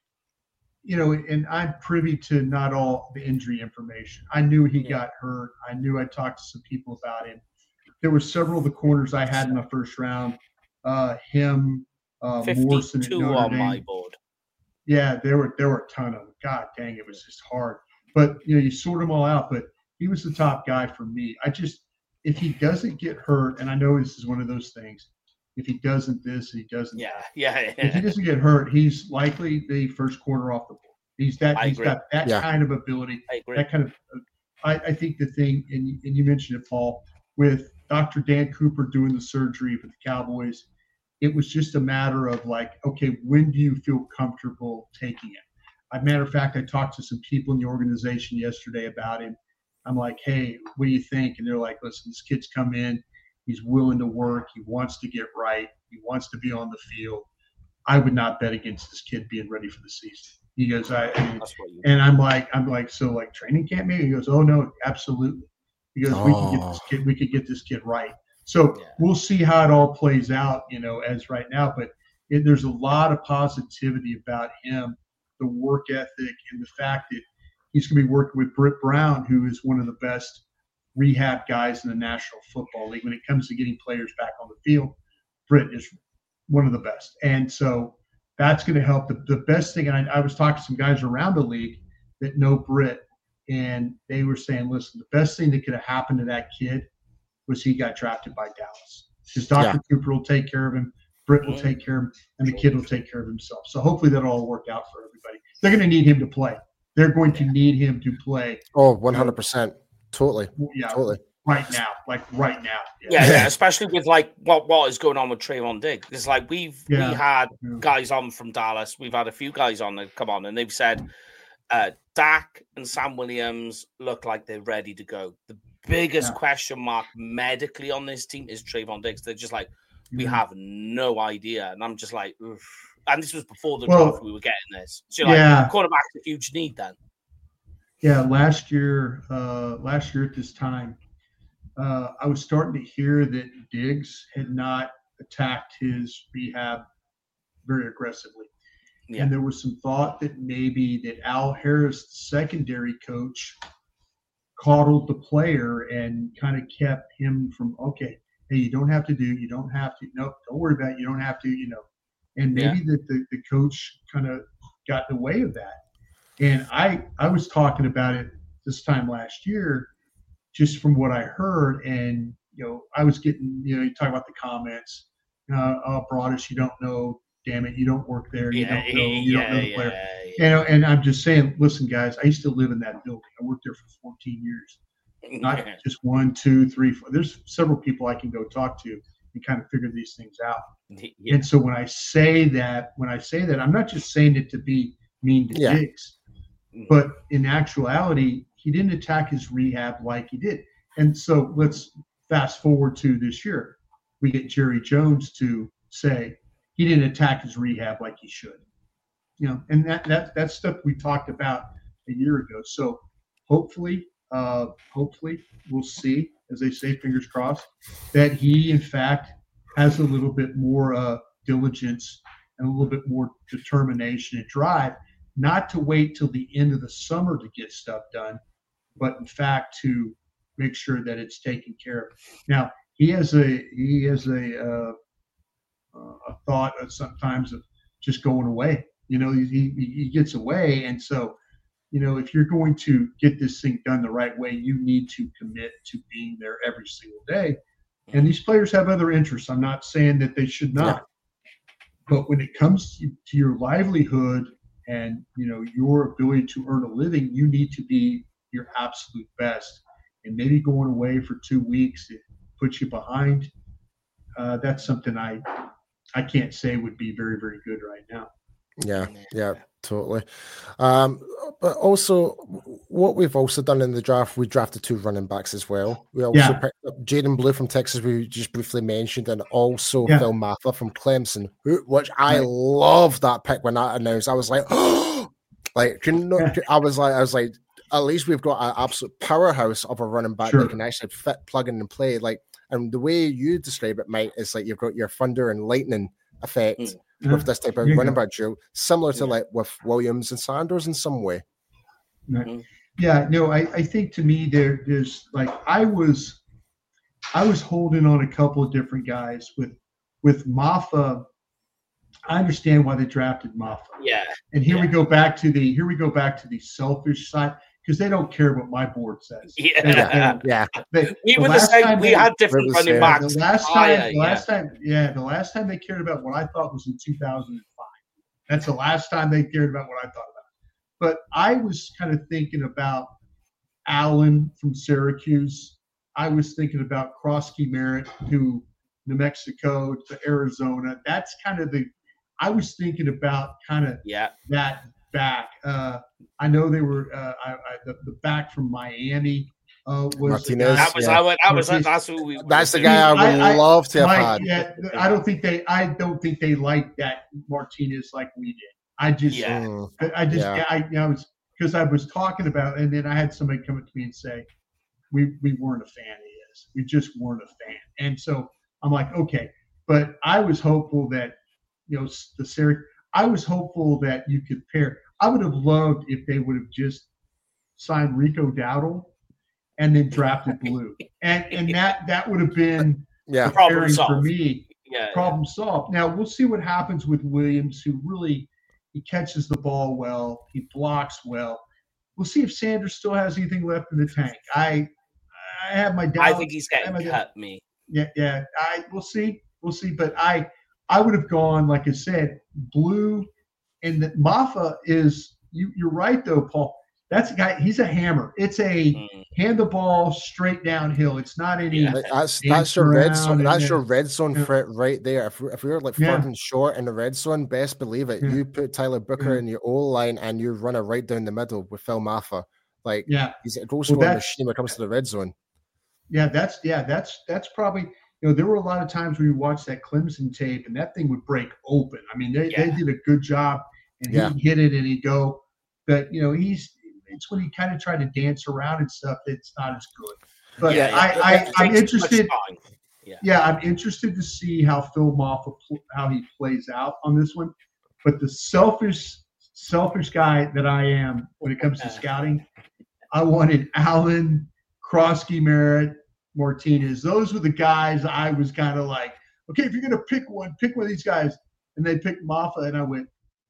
You know, and I'm privy to not all the injury information. I knew he yeah. got hurt. I knew I talked to some people about him. There were several of the corners I had in the first round. Uh, him, uh, Morrison at Notre on Dame. my board. Yeah, there were there were a ton of them. God dang, it was just hard. But you know, you sort them all out. But he was the top guy for me. I just, if he doesn't get hurt, and I know this is one of those things. If he doesn't this, he doesn't. Yeah, yeah, yeah. If he doesn't get hurt, he's likely the first corner off the board. He's that. I he's agree. got that yeah. kind of ability. I agree. That kind of I, I think the thing, and you, and you mentioned it, Paul, with Doctor Dan Cooper doing the surgery with the Cowboys, it was just a matter of like, okay, when do you feel comfortable taking it? As a matter of fact, I talked to some people in the organization yesterday about him. I'm like, hey, what do you think? And they're like, listen, this kid's come in. He's willing to work. He wants to get right. He wants to be on the field. I would not bet against this kid being ready for the season. He goes, I, and, and I'm like, I'm like, so like training camp maybe? He goes, oh no, absolutely. He goes, oh. we can get this kid, we could get this kid right. So yeah. we'll see how it all plays out, you know, as right now. But it, there's a lot of positivity about him, the work ethic, and the fact that he's going to be working with Britt Brown, who is one of the best rehab guys in the National Football League. When it comes to getting players back on the field, Britt is one of the best. And so that's going to help. The, the best thing, and I, I was talking to some guys around the league that know Britt, and they were saying, listen, the best thing that could have happened to that kid was he got drafted by Dallas. Because Doctor Yeah. Cooper will take care of him, Britt will take care of him, and the kid will take care of himself. So hopefully that'll all work out for everybody. They're going to need him to play. They're going to need him to play. Oh, one hundred percent. Totally. Yeah. Totally. Right now. Like right now. Yeah. yeah, yeah. Especially with like what, what is going on with Trayvon Diggs. It's like we've yeah. we had yeah. guys on from Dallas. We've had a few guys on that come on and they've said uh, Dak and Sam Williams look like they're ready to go. The biggest yeah. question mark medically on this team is Trayvon Diggs. They're just like, we yeah. have no idea. And I'm just like, oof. And this was before the well, draft we were getting this. So like, yeah. quarterback's a huge need then. Yeah, last year, uh, last year at this time, uh, I was starting to hear that Diggs had not attacked his rehab very aggressively. Yeah. And there was some thought that maybe that Al Harris, the secondary coach, coddled the player and kind of kept him from, okay, hey, you don't have to do, you don't have to, no, don't worry about it, you don't have to, you know. And maybe yeah. that the, the coach kind of got in the way of that. And I I was talking about it this time last year, just from what I heard. And, you know, I was getting, you know, you talk about the comments, uh, oh, Broadus, you don't know, damn it, you don't work there, you yeah, don't know, you yeah, don't know the yeah, player. Yeah. You know, and I'm just saying, listen, guys, I used to live in that building. I worked there for fourteen years. Not just one, two, three, four. There's several people I can go talk to and kind of figure these things out. Yeah. And so when I say that, when I say that, I'm not just saying it to be mean to yeah. Diggs, but in actuality, he didn't attack his rehab like he did. And so let's fast forward to this year. We get Jerry Jones to say he didn't attack his rehab like he should. You know, and that that that's stuff we talked about a year ago. So hopefully, uh, hopefully we'll see, as they say, fingers crossed, that he in fact has a little bit more uh, diligence and a little bit more determination and drive, not to wait till the end of the summer to get stuff done, but in fact to make sure that it's taken care of. Now he has a he has a uh, a thought of sometimes of just going away. You know, he he gets away, and so, you know, if you're going to get this thing done the right way, you need to commit to being there every single day. And these players have other interests. I'm not saying that they should not. Yeah. But when it comes to, to your livelihood and, you know, your ability to earn a living, you need to be your absolute best. And maybe going away for two weeks to put you behind, uh, that's something I I can't say would be very, very good right now. Yeah, yeah, totally. Um, but also, what we've also done in the draft, we drafted two running backs as well. We also yeah. picked up Jaden Blue from Texas, we just briefly mentioned, and also yeah. Phil Maffa from Clemson, who, which I right. loved that pick when that announced. I was like, oh, like, you know, yeah. I was like, I was like, at least we've got an absolute powerhouse of a running back sure. that can actually fit, plug in and play. Like, and the way you describe it, Mike, is like you've got your thunder and lightning effect. Mm. Yeah. With this type of running back drill, similar to yeah. like with Williams and Sanders in some way. Right. Yeah, no, I, I think to me there there's like I was I was holding on a couple of different guys with with Maffa. I understand why they drafted Maffa. Yeah. And here yeah. we go back to the here we go back to the selfish side. Because they don't care what my board says. Yeah, they, yeah. yeah. They, we were the same. We they, had different running backs. The last time, higher, the last yeah. time, yeah, the last time they cared about what I thought was in two thousand five. That's the last time they cared about what I thought about. But I was kind of thinking about Allen from Syracuse. I was thinking about Krosky Merritt to New Mexico to Arizona. That's kind of the – I was thinking about kind of yeah. that back. Uh, I know they were uh, – I, I, the, the back from Miami uh, was Martinez. That was, yeah. I went, that was that's who we That's the guy I would I, love to have I, had. Yeah, I don't think they – I don't think they liked that Martinez like we did. I just yeah. – I just yeah. – I, you know, I was – because I was talking about – and then I had somebody come up to me and say, we we weren't a fan of his. We just weren't a fan. And so I'm like, okay. But I was hopeful that, you know, the series – I was hopeful that you could pair – I would have loved if they would have just signed Rico Dowdle and then drafted Blue. And and that that would have been yeah. the pairing for me. Yeah, problem yeah. solved. Now, we'll see what happens with Williams, who really – he catches the ball well. He blocks well. We'll see if Sanders still has anything left in the tank. I I have my doubts. I think he's getting cut, doubts. me. Yeah, yeah. I we'll see. We'll see. But I I would have gone, like I said, Blue and the, Maffa is you you're right though, Paul. That's a guy, he's a hammer. It's a mm. hand the ball straight downhill. It's not any yeah. that's that's your red zone. That's your red zone yeah. threat right there. If if you're like yeah. third and short in the red zone, best believe it. Yeah. You put Tyler Booker yeah. in your O line and you run it right down the middle with Phil Maffa. Like yeah, he's a gross well, machine when it comes to the red zone. Yeah, that's yeah, that's that's probably you know, there were a lot of times where you watch that Clemson tape and that thing would break open. I mean, they, yeah. they did a good job and yeah. he'd hit it and he'd go, but you know, he's it's when he kind of tried to dance around and stuff that's not as good. But yeah, I, yeah. I, I I'm interested. Yeah. yeah, I'm interested to see how Phil Maffa how he plays out on this one. But the selfish, selfish guy that I am when it comes to scouting, I wanted Allen, Krosky Merritt, Martinez. Those were the guys I was kind of like, okay, if you're gonna pick one, pick one of these guys. And they picked Maffa, and I went,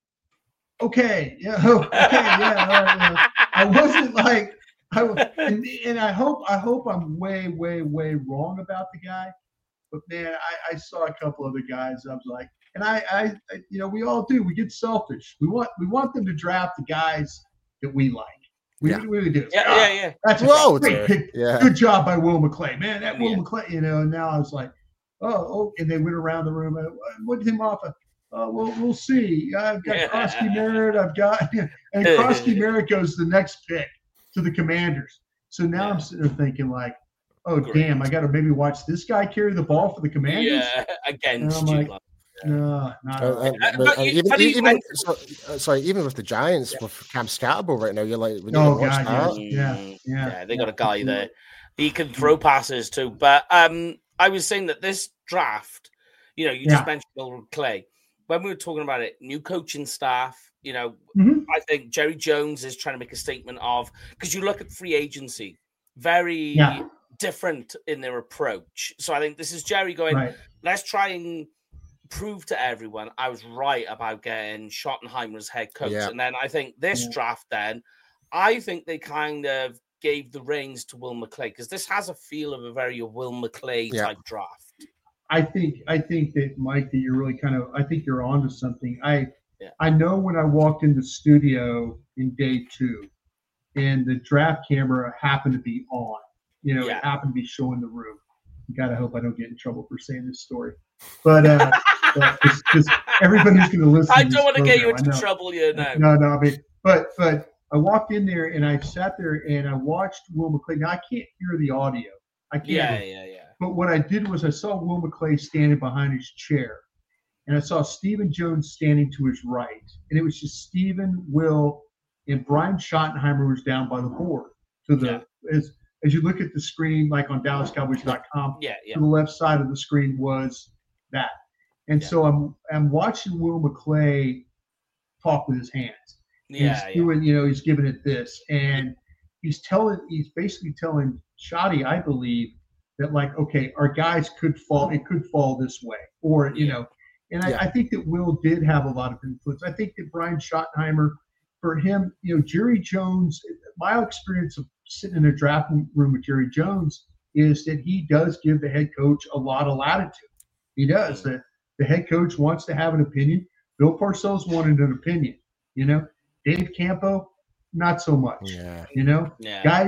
okay, yeah, okay, yeah. Uh, yeah. I wasn't like, I was, and, and I hope, I hope I'm way, way, way wrong about the guy. But man, I, I saw a couple other guys. I was like, and I, I, I, you know, we all do. We get selfish. We want, we want them to draft the guys that we like. We yeah. really do. Yeah, ah, yeah, yeah. That's Whoa, great pick. Yeah. Good job by Will McClay, man. That Will yeah. McClay, you know. And now I was like, oh, oh, and they went around the room. What did him off? Uh, well, we'll see. I've got Krosky Merritt. I've got, and Krosky Merritt goes the next pick to the Commanders. So now yeah. I'm sitting there thinking like, oh, Great. damn, I got to maybe watch this guy carry the ball for the Commanders. Yeah, again. Like, no, not uh, and, uh, but, uh, even, even, even so, uh, sorry, even with the Giants yeah. with Cam Scatterbo right now, you're like, we need oh to watch God, that. yeah, yeah, yeah, yeah. They got a guy there. He can throw passes too. But um, I was saying that this draft, you know, you yeah. just mentioned Will McClay. When we were talking about it, new coaching staff, you know, mm-hmm. I think Jerry Jones is trying to make a statement of, because you look at free agency, very yeah. different in their approach. So I think this is Jerry going, right. let's try and prove to everyone I was right about getting Schottenheimer as head coach. Yeah. And then I think this yeah. draft then, I think they kind of gave the reins to Will McClay, because this has a feel of a very Will McClay yeah. type draft. I think I think that Mike, that you're really kind of I think you're onto something. I yeah. I know when I walked in the studio in day two, and the draft camera happened to be on. You know, yeah. it happened to be showing the room. God, I hope I don't get in trouble for saying this story. But uh, because everybody who's going to listen, I to don't want to get you into know. trouble, you know. No, no, I mean, but but I walked in there and I sat there and I watched Will McClay. Now I can't hear the audio. I can't. Yeah, hear. yeah, yeah. But what I did was I saw Will McClay standing behind his chair, and I saw Stephen Jones standing to his right, and it was just Stephen, Will, and Brian Schottenheimer was down by the board. To the yeah. as as you look at the screen, like on Dallas Cowboys dot com, yeah, yeah. to the left side of the screen was that, and yeah. so I'm I'm watching Will McClay talk with his hands. Yeah, he's yeah. doing, you know, he's giving it this, and he's telling, he's basically telling Shotty, I believe, that like, okay, our guys could fall, it could fall this way, or you yeah. know, and I, yeah. I think that Will did have a lot of influence. I think that Brian Schottenheimer, for him, you know, Jerry Jones. My experience of sitting in a draft room with Jerry Jones is that he does give the head coach a lot of latitude. He does. Mm-hmm. That the head coach wants to have an opinion. Bill Parcells wanted an opinion. You know, Dave Campo, not so much. Yeah. You know, yeah. guys.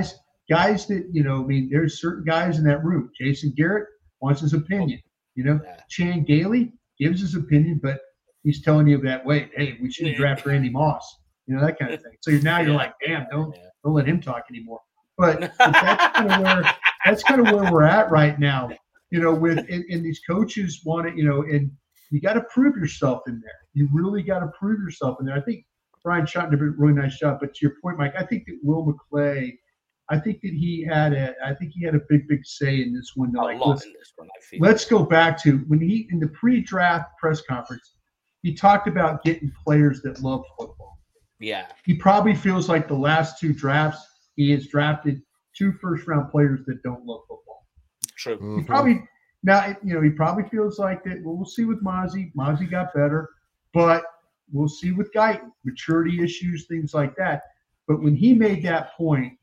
guys that, you know, I mean, there's certain guys in that room. Jason Garrett wants his opinion. You know, Yeah. Chan Gailey gives his opinion, but he's telling you that way, hey, we shouldn't draft Randy Moss. You know, that kind of thing. So now you're Yeah. like, damn, don't Yeah. don't let him talk anymore. But, but that's kind of where that's kind of where we're at right now. You know, with and, and these coaches want to, you know, and you got to prove yourself in there. You really got to prove yourself in there. I think Brian Shotton did a really nice job. But to your point, Mike, I think that Will McClay, I think that he had a, I think he had a big, big say in this one. A Like, lot let's, in this one, I feel. let's go back to when he in the pre-draft press conference, he talked about getting players that love football. Yeah. He probably feels like the last two drafts he has drafted two first-round players that don't love football. True. Mhm. He probably now, you know, he probably feels like that. Well, we'll see with Mozzie. Mozzie got better, but we'll see with Guyton, maturity issues, things like that. But when he made that point,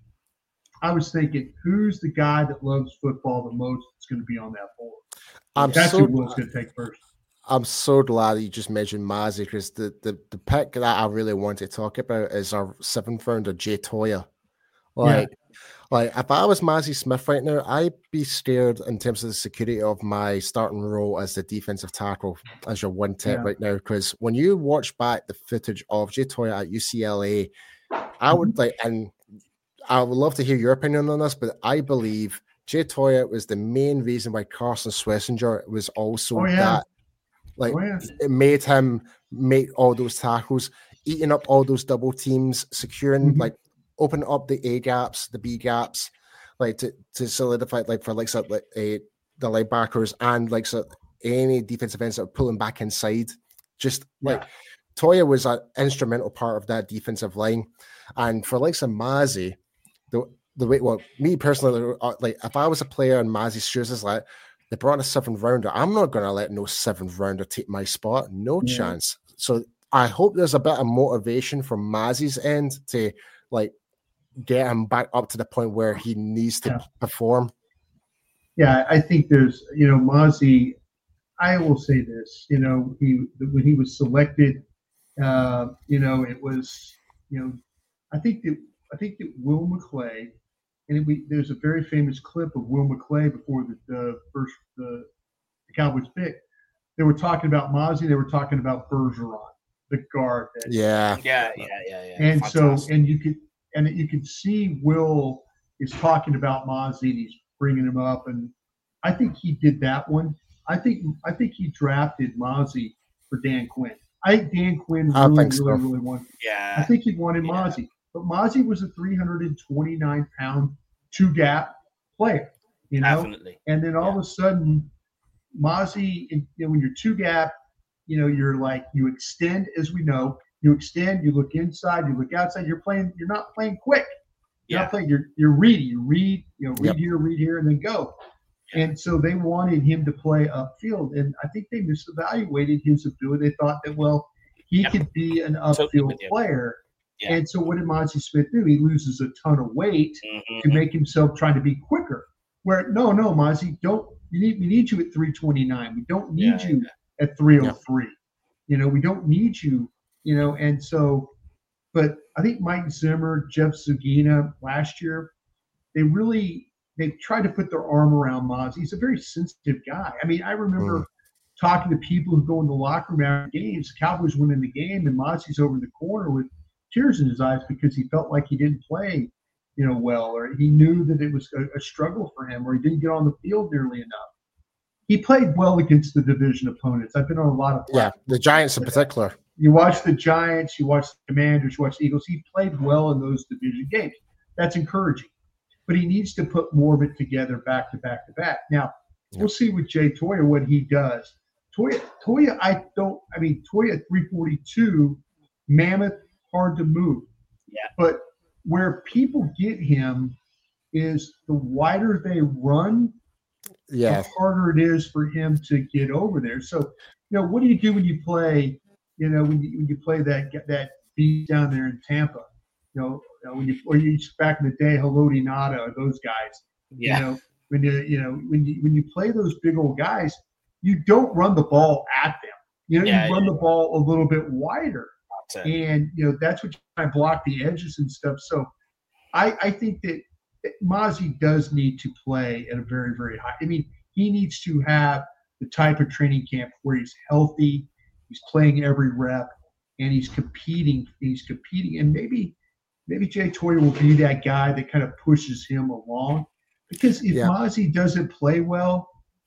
I was thinking, who's the guy that loves football the most that's going to be on that board? I'm That's so who Will's going to take first. I'm so glad you just mentioned Mazzy, because the, the, the pick that I really want to talk about is our seventh rounder, Jay Toya. Like, like if I was Mazzy Smith right now, I'd be scared in terms of the security of my starting role as the defensive tackle, as your one tip Yeah. right now. Because when you watch back the footage of Jay Toya at U C L A, I would like, and I would love to hear your opinion on this, but I believe Jay Toya was the main reason why Carson Schlesinger was also Oh, yeah. that. Like, Oh, yeah. it made him make all those tackles, eating up all those double teams, securing, Mhm. like, open up the A gaps, the B gaps, like to, to solidify, like for like so, like a the linebackers and like so any defensive ends that are pulling back inside. Just like Yeah. Toya was an instrumental part of that defensive line, and for like some Mazzy, the the way well me personally, uh, like if I was a player in Mazzy's shoes, is like they brought a seventh rounder. I'm not going to let no seventh rounder take my spot. No Yeah. chance. So I hope there's a bit of motivation from Mazzy's end to like get him back up to the point where he needs to Yeah. perform. Yeah, I think there's, you know, Mozzie, I will say this, you know, he when he was selected, uh, you know, it was, you know, I think that I think that Will McClay, and it, we, there's a very famous clip of Will McClay before the, the first the, the Cowboys pick. They were talking about Mozzie. They were talking about Bergeron, the guard. That, Yeah. Yeah, yeah, yeah, yeah. and Fantastic. so, and you could, and you could see Will is talking about Mozzie, and he's bringing him up, and I think he did that one. I think, I think he drafted Mozzie for Dan Quinn. I think Dan Quinn I really, think so. really, really wanted. I yeah, think he wanted Yeah. Mozzie, but Mozzie was a three hundred twenty-nine pound two gap player, you know. definitely. And then all of a sudden, Mozzie, you know, when you're two gap, you know, you're like, you extend, as we know, you extend, you look inside, you look outside, you're playing, you're not playing quick. You're Yeah, not playing, you're, you're reading, you read, you know, read Yep. here, read here, and then go. And so they wanted him to play upfield. And I think they misevaluated his ability. They thought that, well, he Yeah. could be an Totally upfield with you. player. Yeah. And so what did Mozzie Smith do? He loses a ton of weight Mhm. to make himself trying to be quicker. Where no, no, Mozzie, don't you need we need you at three twenty-nine. We don't need Yeah, you at three oh three. You know, we don't need you, you know, and so but I think Mike Zimmer, Jeff Zugina last year, they really they tried to put their arm around Mozzie. He's a very sensitive guy. I mean, I remember Mm. talking to people who go in the locker room after games, the Cowboys winning the game, and Mozzie's over in the corner with tears in his eyes because he felt like he didn't play, you know, well, or he knew that it was a, a struggle for him, or he didn't get on the field nearly enough. He played well against the division opponents. I've been on a lot of Yeah. The Giants in particular. You watch the Giants, you watch the Commanders, you watch the Eagles. He played well in those division games. That's encouraging. But he needs to put more of it together back to back to back. Now, Yeah. we'll see with Jay Toya what he does. Toya, Toya, I don't, I mean, Toya at three forty-two, mammoth, hard to move. Yeah. But where people get him is the wider they run, Yeah. the harder it is for him to get over there. So, you know, what do you do when you play, you know, when you, when you play that that beat down there in Tampa? You know, you know, when you or you back in the day, Haloti Ngata or those guys. Yeah. You know, when you you know when you when you play those big old guys, you don't run the ball at them. You know, Yeah, you run yeah. the ball a little bit wider, That's it. and you know that's what you try to block the edges and stuff. So, I I think that Mazi does need to play at a very, very high. I mean, he needs to have the type of training camp where he's healthy, he's playing every rep, and he's competing. He's competing, and maybe, maybe Jay Toyer will be that guy that kind of pushes him along. Because if yeah. Mazi doesn't play well,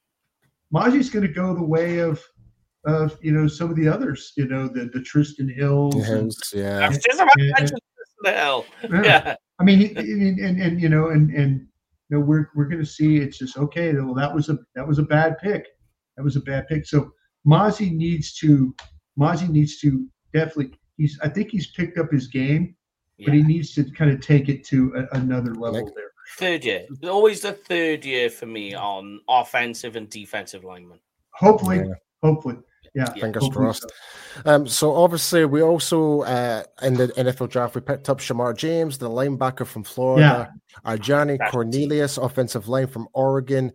Mazi's going to go the way of, of you know, some of the others. You know, the the Tristan Hills. Hills and, yeah. I was just about to mention Tristan Hill. Yeah. yeah. I mean, and, and, and you know, and and you know, we're we're going to see. It's just okay. Well, that was a that was a bad pick. That was a bad pick. So Mazi needs to Mazi needs to definitely. He's I think he's picked up his game, yeah. but he needs to kind of take it to a, another level there. Third year, always the third year for me on offensive and defensive linemen. Hopefully, yeah. hopefully. Yeah, fingers crossed. So. Um, so obviously, we also uh, in the N F L draft we picked up Shamar James, the linebacker from Florida, yeah. Arjani Cornelius, offensive line from Oregon,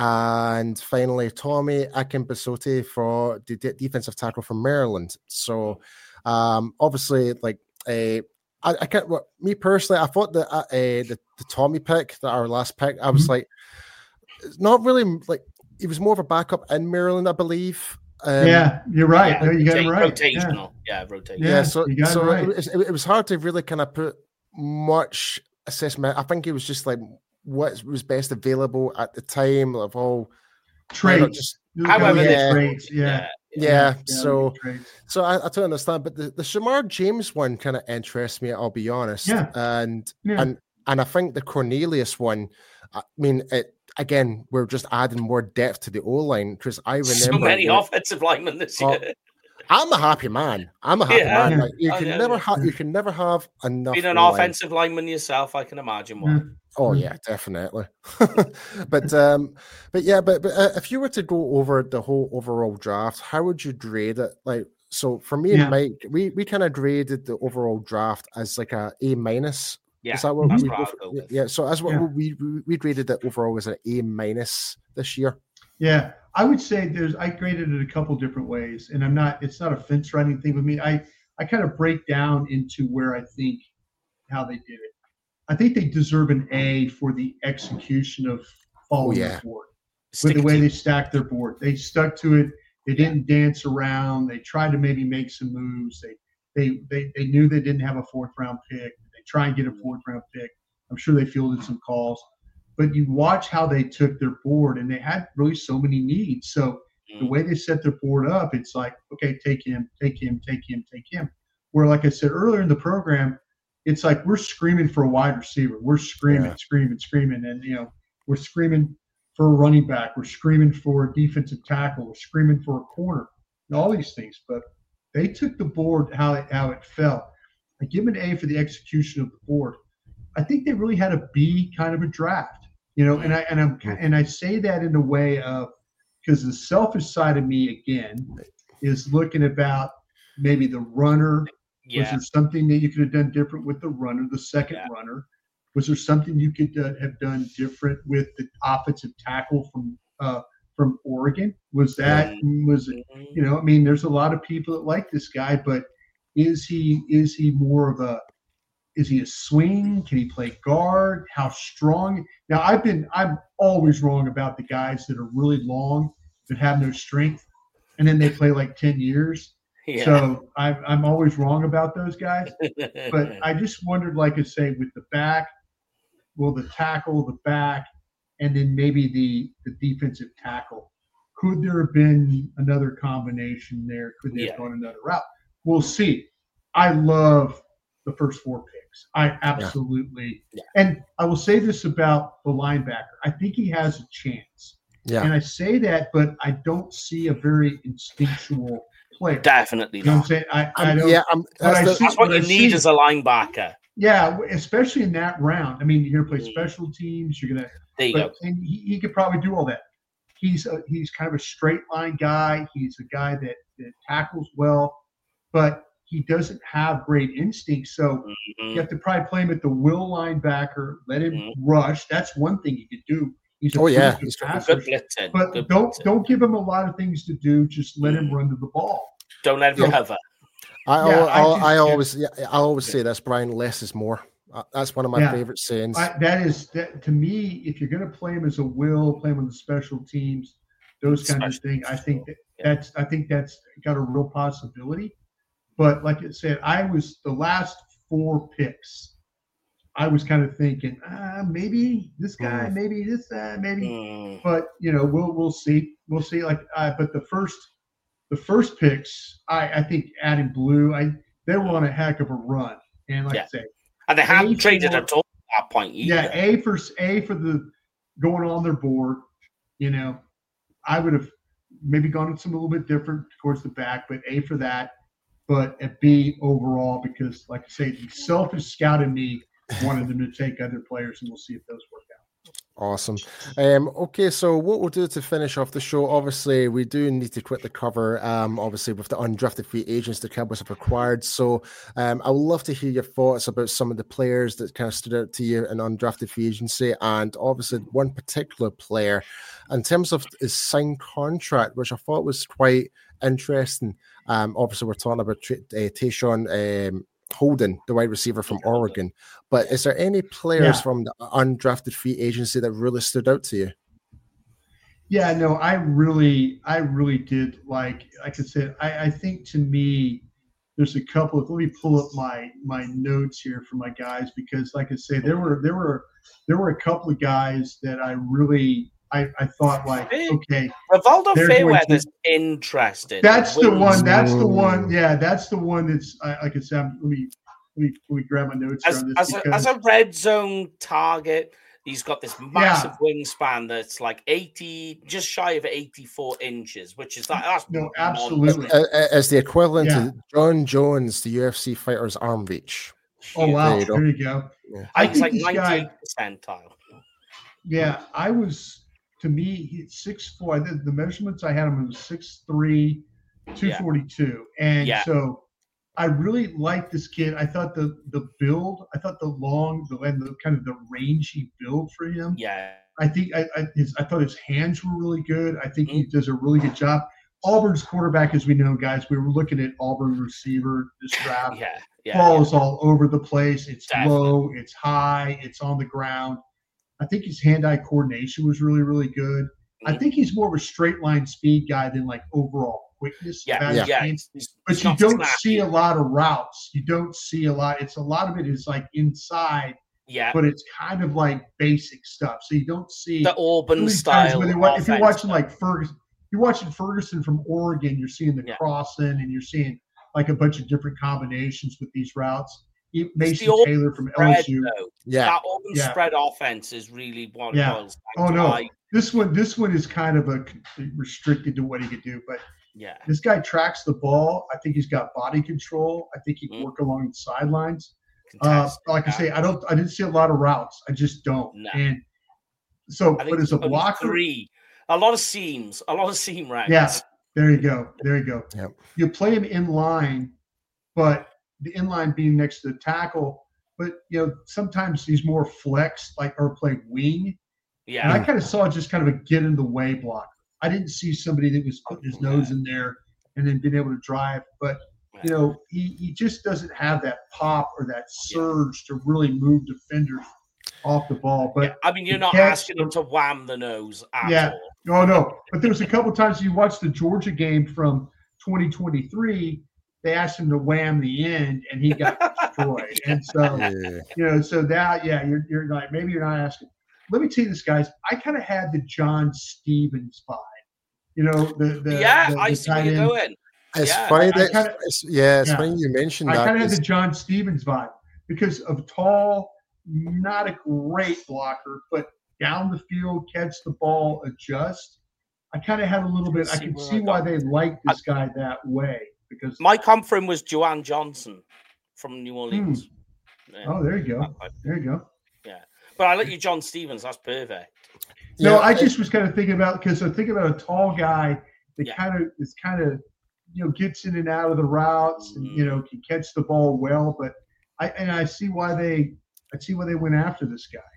and finally Tommy Akinbisote for the de- defensive tackle from Maryland. So um, obviously, like a. I, I can't. Well, me personally, I thought that uh, the the Tommy pick, that our last pick, I was mm-hmm. like, it's not really like he was more of a backup in Maryland, I believe. Um, yeah, you're right. No, you got it right. Rotational, yeah, yeah rotational. Yeah, so, you got so it, right. it, was, it was hard to really kind of put much assessment. I think it was just like what was best available at the time of all traits. Just, However, yeah, the traits, yeah. yeah. Yeah, yeah, so so I, I totally understand, but the, the Shamar James one kind of interests me. I'll be honest, yeah. and yeah. and and I think the Cornelius one. I mean, it again, we're just adding more depth to the O line because I remember so many when, offensive linemen this year. Uh, I'm a happy man. I'm a happy yeah. man. Like, you oh, can yeah, never yeah. have. You can never have enough. Being an O-line. offensive lineman yourself, I can imagine why. Mm. Oh yeah, definitely. but um, but yeah, but but uh, if you were to go over the whole overall draft, how would you grade it? Like, so for me yeah. and Mike, we we kind of graded the overall draft as like a A minus. Yeah, is that what that's we what go I'll for? go with. Yeah, so as what yeah. we, we we graded it overall as an A minus this year. Yeah, I would say there's. I graded it a couple different ways, and I'm not. It's not a fence riding thing with me. I I kind of break down into where I think how they did it. I think they deserve an A for the execution of following oh, yeah. the board. Stick With the way to- they stacked their board. They stuck to it. They didn't dance around. They tried to maybe make some moves. They they they, they knew they didn't have a fourth round pick. They try and get a fourth round pick. I'm sure they fielded some calls. But you watch how they took their board, and they had really so many needs. So mm. the way they set their board up, it's like, okay, take him, take him, take him, take him. Where, like I said earlier in the program, it's like we're screaming for a wide receiver. We're screaming, yeah. screaming, screaming. And, you know, we're screaming for a running back. We're screaming for a defensive tackle. We're screaming for a corner. And all these things. But they took the board how it, how it fell. I give an A for the execution of the board. I think they really had a B kind of a draft, you know, and I and I'm and I say that in a way of because the selfish side of me again is looking about maybe the runner. Yeah. Was there something that you could have done different with the runner, the second yeah. runner? Was there something you could uh, have done different with the offensive tackle from uh, from Oregon? Was that mm-hmm. was it, you know? I mean, there's a lot of people that like this guy, but is he is he more of a Is he a swing? Can he play guard? How strong? Now, I've been, I'm always wrong about the guys that are really long that have no strength, and then they play like ten years. Yeah. So I'm, I'm always wrong about those guys. But I just wondered, like I say, with the back, well, the tackle, the back, and then maybe the, the defensive tackle. Could there have been another combination there? Could they have yeah. gone another route? We'll see. I love the first four picks. I absolutely yeah. – and I will say this about the linebacker. I think he has a chance. Yeah. And I say that, but I don't see a very instinctual player. Definitely you know not. what I'm saying? I, I um, don't, yeah, um, that's, the, see, that's what you need see, as a linebacker. Yeah, especially in that round. I mean, you're going to play special teams. You're going to – There you but, go. And he, he could probably do all that. He's a, he's kind of a straight line guy. He's a guy that, that tackles well, but he doesn't have great instincts. So mm-hmm. you have to probably play him at the will linebacker, let him mm-hmm. rush. That's one thing you could do. He's a oh yeah, he's a good blitzing. But good don't blitzing. don't give him a lot of things to do. Just let mm-hmm. him run to the ball. Don't let him so, cover. I, yeah, I, I, just, I always yeah, I always say this, Brian. Less is more. Uh, that's one of my Yeah. favorite sayings. I, that is that to me. If you're going to play him as a will, play him on the special teams, those kinds Special of things. I think that Yeah. that's I think that's got a real possibility. But like I said, I was the last four picks. I was kind of thinking, ah, maybe this guy, Mm. maybe this guy, maybe. Mm. But you know, we'll we'll see. We'll see. Like, uh, but the first, the first picks, I I think adding Blue, I they were on a heck of a run. And like Yeah. I say, And they hadn't A traded for- at all at that point either. yeah, A for A for the going on their board. You know, I would have maybe gone with some a little bit different towards the back, but A for that. But at B overall, because like I say, the selfish scout in me wanted them to take other players, and we'll see if those work out. Awesome. Um, okay, so what we'll do to finish off the show, obviously, we do need to quickly cover, um, obviously, with the undrafted free agents the Cowboys have acquired. So um, I would love to hear your thoughts about some of the players that kind of stood out to you in undrafted free agency, and obviously one particular player in terms of his signed contract, which I thought was quite interesting. Um, obviously, we're talking about uh, Tayshawn um, Holden, the wide receiver from Oregon. But is there any players Yeah. from the undrafted free agency that really stood out to you? Yeah, no, I really, I really did like, like I said, I, I think to me, there's a couple of, let me pull up my, my notes here for my guys, because like I say, there were, there were, there were a couple of guys that I really, I, I thought like, okay, Rivaldo They're going Fairweather's to- interested. that's the Wins- one, that's the Ooh. one. Yeah. That's the one that's, I, like I said, I'm- let me, let me, let me grab my notes here As, on this. as, a, because, as a red zone target, he's got this massive wingspan that's like eighty, just shy of eighty-four inches, which is like, that's No, monstrous. absolutely. Uh, uh, As the equivalent Yeah. to John Jones, the U F C fighter's arm reach. oh, wow. There you go. There you go. I I think it's think like this guy, ninety-eight percentile. yeah, I was, to me, he's six four. I did the measurements I had him was six three, two forty-two. And Yeah. so I really liked this kid. I thought the the build, I thought the long, the and the kind of the rangy build for him. Yeah. I think I I, his, I thought his hands were really good. I think he Mm-hmm. does a really good job. Auburn's quarterback, as we know, guys, we were looking at Auburn receiver this draft. Yeah. Yeah. Ball yeah. is all over the place. It's Definitely. low, it's high, it's on the ground. I think his hand-eye coordination was really, really good. I Mhm. think he's more of a straight line speed guy than like overall quickness. Yeah. about Yeah. his yeah. game. It's- it's- But it's you not don't snappy. see a lot of routes. You don't see a lot. It's a lot of it is like inside, Yeah. but it's kind of like basic stuff. So you don't see The Auburn really times style. where they wa- if you're offense. watching like Ferguson, you're watching Ferguson from Oregon, you're seeing the Yeah. crossing and you're seeing like a bunch of different combinations with these routes. E- It's Mason the Auburn Taylor from spread, L S U. though. Yeah. That Auburn Yeah. spread offense is really what Yeah. it boils Oh down to. no, I- this one this one is kind of a restricted to what he could do, but yeah. this guy tracks the ball. I think he's got body control. I think he can Mm. work along the sidelines. Uh, Contested, like I say, yeah. I don't. I didn't see a lot of routes. I just don't. No. And so, I think but as a only blocker, three. A lot of seams, a lot of seam routes. yeah, there you go. There you go. Yep. You play him in line, but the in line being next to the tackle. But you know, sometimes he's more flex, like or play wing. And Yeah. I kind of saw just kind of a get in the way blocker. I didn't see somebody that was putting his nose in there and then being able to drive. But you know, he, he just doesn't have that pop or that surge to really move defenders off the ball. But Yeah, I mean, you're the not catch- asking him to wham the nose at Yeah. all. No, no. But there was a couple times you watched the Georgia game from twenty twenty-three. They asked him to wham the end, and he got destroyed. And so, Yeah. you know, so that, yeah, you're, you're like, maybe you're not asking. Let me tell you this, guys. I kind of had the John Stevens vibe. You know, the, the yeah, the, I the see where tight you're end. going. It's Yeah, funny I that kinda- it's, yeah, it's yeah. funny you mentioned I that. kind of had the 'cause- John Stevens vibe because of tall, not a great blocker, but down the field, catch the ball, adjust. I kind of had a little bit. I See can where see I why got- they like this guy that way because. My comp for him was Joanne Johnson from New Orleans. Yeah. Oh, there you go. There you go. But I let you John Stevens. That's perfect. No, Yeah, I it- just was kind of thinking about because I'm thinking about a tall guy that Yeah. kind of is kind of you know gets in and out of the routes and you know can catch the ball well. But I and I see why they I see why they went after this guy.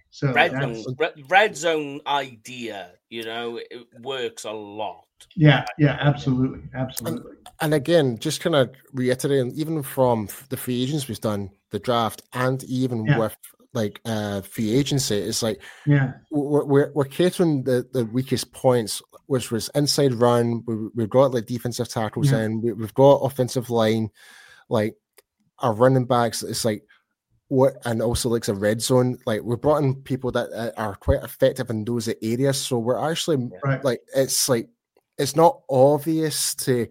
So red that's, zone, red, red zone idea, you know, it works a lot. yeah, yeah, absolutely, absolutely. And, and again, just kind of reiterating, even from the free agents we've done, the draft, and even Yeah. with like uh, free agency, it's like Yeah, we're we're, we're catering the, the weakest points, which was inside run. We, we've got like defensive tackles Yeah. in. We, we've got offensive line, like our running backs. It's like what, and also like a red zone. Like we brought in people that uh, are quite effective in those areas. So we're actually right. like it's like it's not obvious to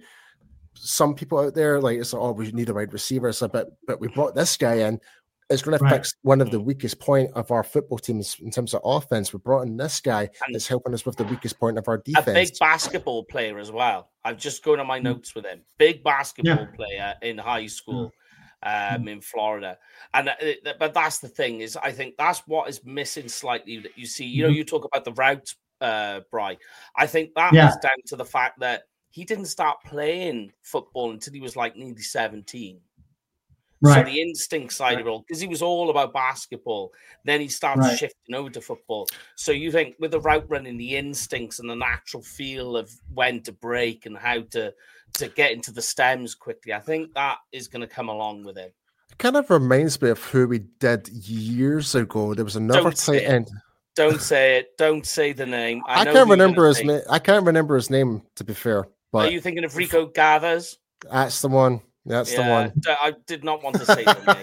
some people out there. Like it's like, oh, we need a wide receiver. So, but but we brought this guy in. It's going to Right. fix one of the weakest point of our football teams in terms of offense. We brought in this guy And that's helping us with the weakest point of our A defense. big basketball player as well. I'm just going on my notes with him. Big basketball Yeah. player in high school, um, in Florida. And uh, but that's the thing is, I think that's what is missing slightly. That you see, you know, Mhm. you talk about the route, uh, Bry. I think that Yeah. is down to the fact that he didn't start playing football until he was like nearly seventeen. So Right. the instinct side Right. of it all, because he was all about basketball, then he starts Right. shifting over to football. So you think with the route running, the instincts and the natural feel of when to break and how to to get into the stems quickly, I think that is going to come along with it. It kind of reminds me of who we did years ago. There was another Don't say tight it. end. Don't say it. Don't say the name. I, I, know can't who you're remember gonna his say. name. I can't remember his name, to be fair. Are But you thinking of Rico Gathers? that's the one. That's the Yeah, one. d- I did not want to say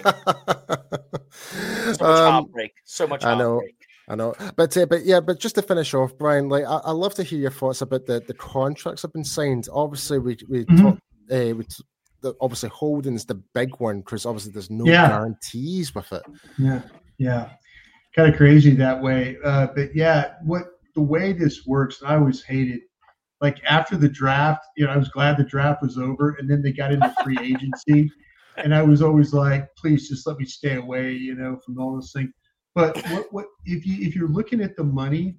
the name. So much Um, heartbreak. So much I know. heartbreak. I know, but uh, but yeah, but just to finish off, Brian, like I, I love to hear your thoughts about the, the contracts that have been signed. Obviously, we we Mhm. talk, uh, we t- the, obviously Holden's the big one because obviously there's no Yeah. guarantees with it. Yeah, yeah, kind of crazy that way. Uh, but yeah, what the way this works, and I always hated. Like after the draft, you know, I was glad the draft was over, and then they got into free agency, and I was always like, please just let me stay away, you know, from all this thing. But what what if you if you're looking at the money,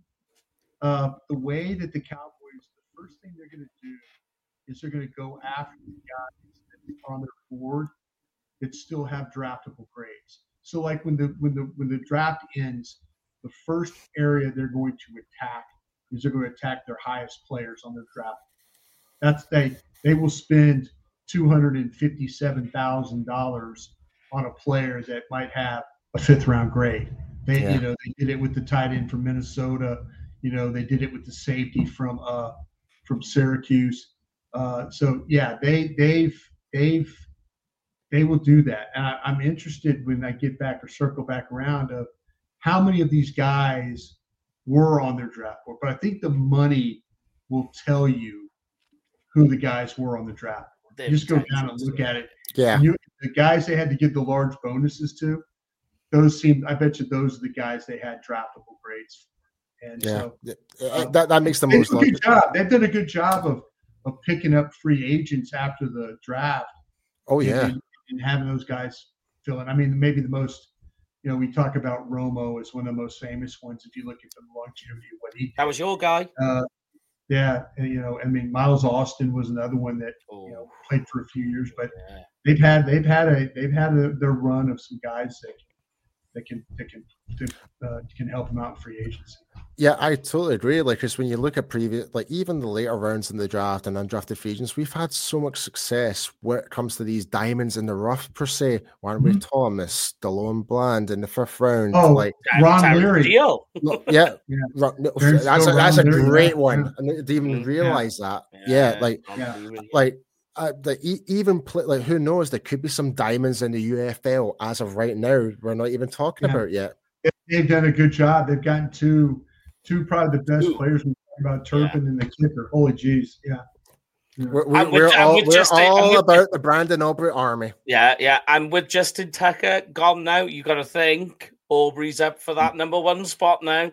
uh, the way that the Cowboys, the first thing they're going to do is they're going to go after the guys that are on their board that still have draftable grades. So like when the when the when the draft ends, the first area they're going to attack is they're going to attack their highest players on their draft. That's they they will spend two hundred and fifty-seven thousand dollars on a player that might have a fifth round grade. They Yeah. you know they did it with the tight end from Minnesota. You know they did it with the safety from uh from Syracuse. Uh, so yeah, they they've they've they will do that. And I, I'm interested when I get back or circle back around of how many of these guys were on their draft board. But I think the money will tell you who the guys were on the draft board. Their You just go down and intentions. look at it. Yeah, And you, the guys they had to give the large bonuses to, those seem. I bet you those are the guys they had draftable grades for. And yeah, so Uh, that that makes the they most do a good logical. job. They've done a good job of of picking up free agents after the draft. Oh yeah, and, and having those guys fill in. I mean, maybe the most, you know, we talk about Romo as one of the most famous ones. If you look at the longevity of what he did. That was your guy. Uh, yeah, and, you know, I mean, Miles Austin was another one that Oh, you know played for a few years, but yeah. they've had they've had a they've had a, their run of some guys that that can that can that, uh, can help them out in free agency. yeah, I totally agree. Like, because when you look at previous, like even the later rounds in the draft and undrafted free agents, we've had so much success when it comes to these diamonds in the rough per se. Weren't we Mhm. Thomas, Stallone Bland in the fifth round? Oh, like, Ron Terrence Leary. Deal. no, yeah, Yeah. Ron- no, Terrence that's a, Hill, that's a Ron Leary, great yeah, one. yeah. I didn't even Mhm. realize that. Yeah, like Yeah. like uh, the e- even play, like who knows? There could be some diamonds in the U F L as of right now. We're not even talking Yeah. about yet. They've done a good job. They've gotten two two probably the best Ooh. players. We talk about Turpin and the kicker. Holy jeez, yeah. Yeah. We're, we're, I'm with- we're I'm all, with we're Justin- I'm all with- about the Brandon Aubrey army. Yeah, yeah. And with Justin Tucker gone now, you got to think Aubrey's up for that number one spot now.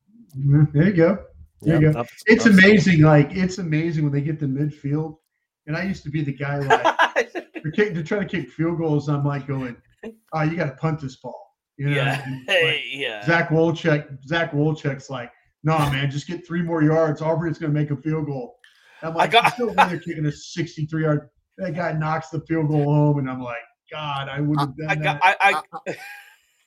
Mhm. There you go. There you Yeah, go. abs- It's absolutely. amazing. Like it's amazing when they get to midfield. And I used to be the guy like to kick to try to kick field goals. I'm like going, oh, you got to punt this ball. You know, yeah, and, hey, like, yeah. Zach Wolchek. Zach Wolchek's like, no, nah, man, just get three more yards. Auburn's going to make a field goal. I'm like, I got- I'm still they're kicking a sixty-three yard. That guy knocks the field goal home, and I'm like, God, I would have done I that. got, I, I,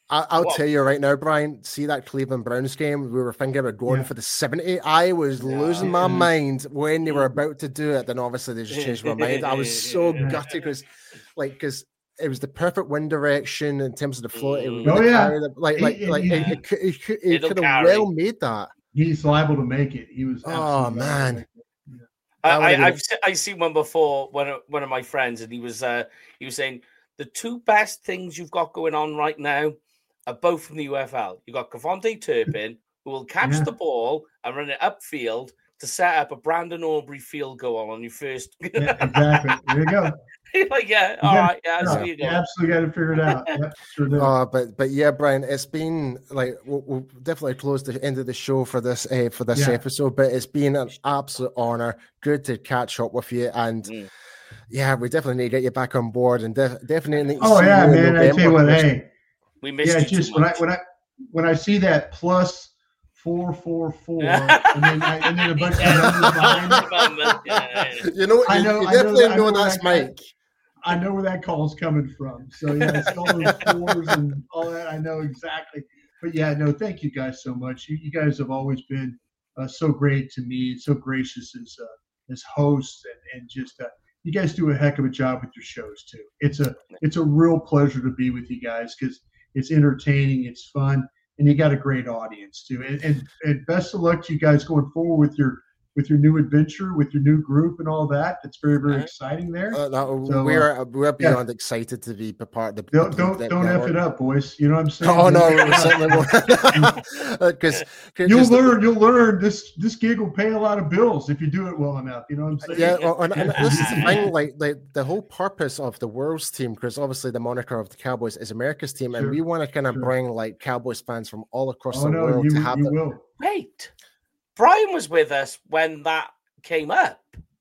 I, I'll Well, tell you right now, Brian, see that Cleveland Browns game? We were thinking about going Yeah. for the seventy. I was Yeah. losing my mind when they were about to do it. Then obviously they just changed my mind. I was so gutted because, like, because it was the perfect wind direction in terms of the flow. It Mm. really Oh, yeah. carried it. Like, like, It- like, it- it, it, could- it, could- it It'll could have carry. well made that. He's liable to make it. He was. Oh, absolutely liable to man. make it. I, That would've I, been- I've se- I seen one before. One of, one of my friends, and he was uh, he was saying the two best things you've got going on right now are both from the U F L. You got Kevontae Turpin, who will catch Yeah. the ball and run it upfield to set up a Brandon Aubrey field goal on your first. Yeah, exactly. There you go. like, yeah, all Yeah. right, yeah, I see No, you you go. absolutely got to figure it out. Yep, sure do. Oh, but but yeah, Brian, it's been like we'll, we'll definitely close the end of the show for this uh, for this Yeah. episode. But it's been an absolute honor. Good to catch up with you, and Mm. yeah, we definitely need to get you back on board, and def- definitely. Need to Oh see yeah, you in man. I tell you November. what, hey, We missed yeah, you just too when I much. when I when I see that plus four four four, and then I, and then a bunch of numbers behind it, yeah, yeah. You know, I you, know- you I know definitely that- I know, know that's that guy. Mike. I know where that call is coming from. So yeah, it's all those fours and all that. I know exactly. But yeah, no, thank you guys so much. You, you guys have always been uh, so great to me, so gracious as uh, as hosts, and, and just uh, you guys do a heck of a job with your shows too. It's a it's a real pleasure to be with you guys because it's entertaining, it's fun, and you got a great audience too. And, and and best of luck to you guys going forward with your with your new adventure, with your new group and all that. That's very, very Alright. exciting there. Uh, that, So, uh, we're we're beyond excited to be a part of the. Don't the- don't the don't f network. it up, boys. You know what I'm saying? Oh no, Don't we F it up. certainly won't. Because You'll learn. You'll learn. This this gig will pay a lot of bills if you do it well enough. You know what I'm saying? Yeah, well, and, and this is the thing. Like, like the whole purpose of the World's team, because obviously the moniker of the Cowboys is America's team, and Sure, we want to kind of sure. bring like Cowboys fans from all across Oh the no, world you, to have you the, will. Wait, Brian was with us when that came up.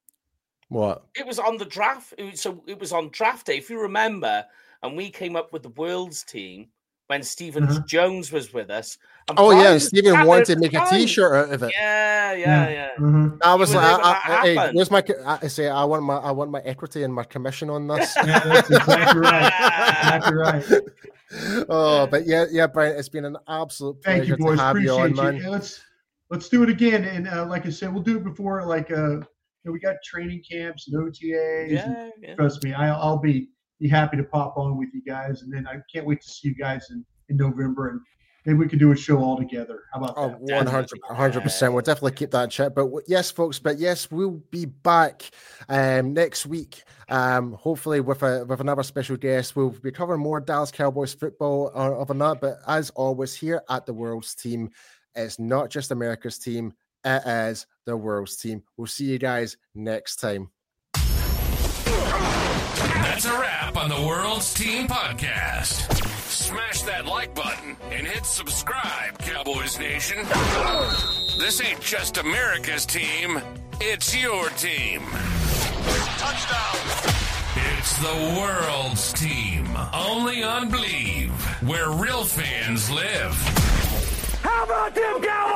what? It was on the draft. it was- So it was on draft day, if you remember, and we came up with the World's team when Stephen Uh-huh. Jones was with us. And Oh Brian yeah, was Stephen sat wanted there to make a at the time. T-shirt out of it. Yeah, yeah, yeah. Mhm. I was You were like, there I, when I, that hey, happened. where's my? I say, I want my, I want my equity and my commission on this. Yeah, that's exactly right. Exactly right. Oh, but yeah, yeah, Brian, it's been an absolute pleasure Thank you, boys. to have you Appreciate on, you. man. Yeah, let's let's do it again. And uh, like I said, we'll do it before. Like uh, you know, we got training camps and O T As. and Yeah, yeah. trust me, I, I'll be be happy to pop on with you guys. And then I can't wait to see you guys in, in November, and maybe we could do a show all together. How about Oh, that? one hundred percent. We'll definitely keep that in check. But w- yes, folks, but yes, we'll be back um, next week, um, hopefully with a with another special guest. We'll be covering more Dallas Cowboys football uh, other than that. But as always, here at the World's Team, it's not just America's team, it is the World's Team. We'll see you guys next time. That's a wrap on the World's Team Podcast. Smash that like button and hit subscribe, Cowboys Nation. This ain't just America's team, it's your team. Touchdown. It's the World's Team, only on Believe, where real fans live. How about them Cowboys?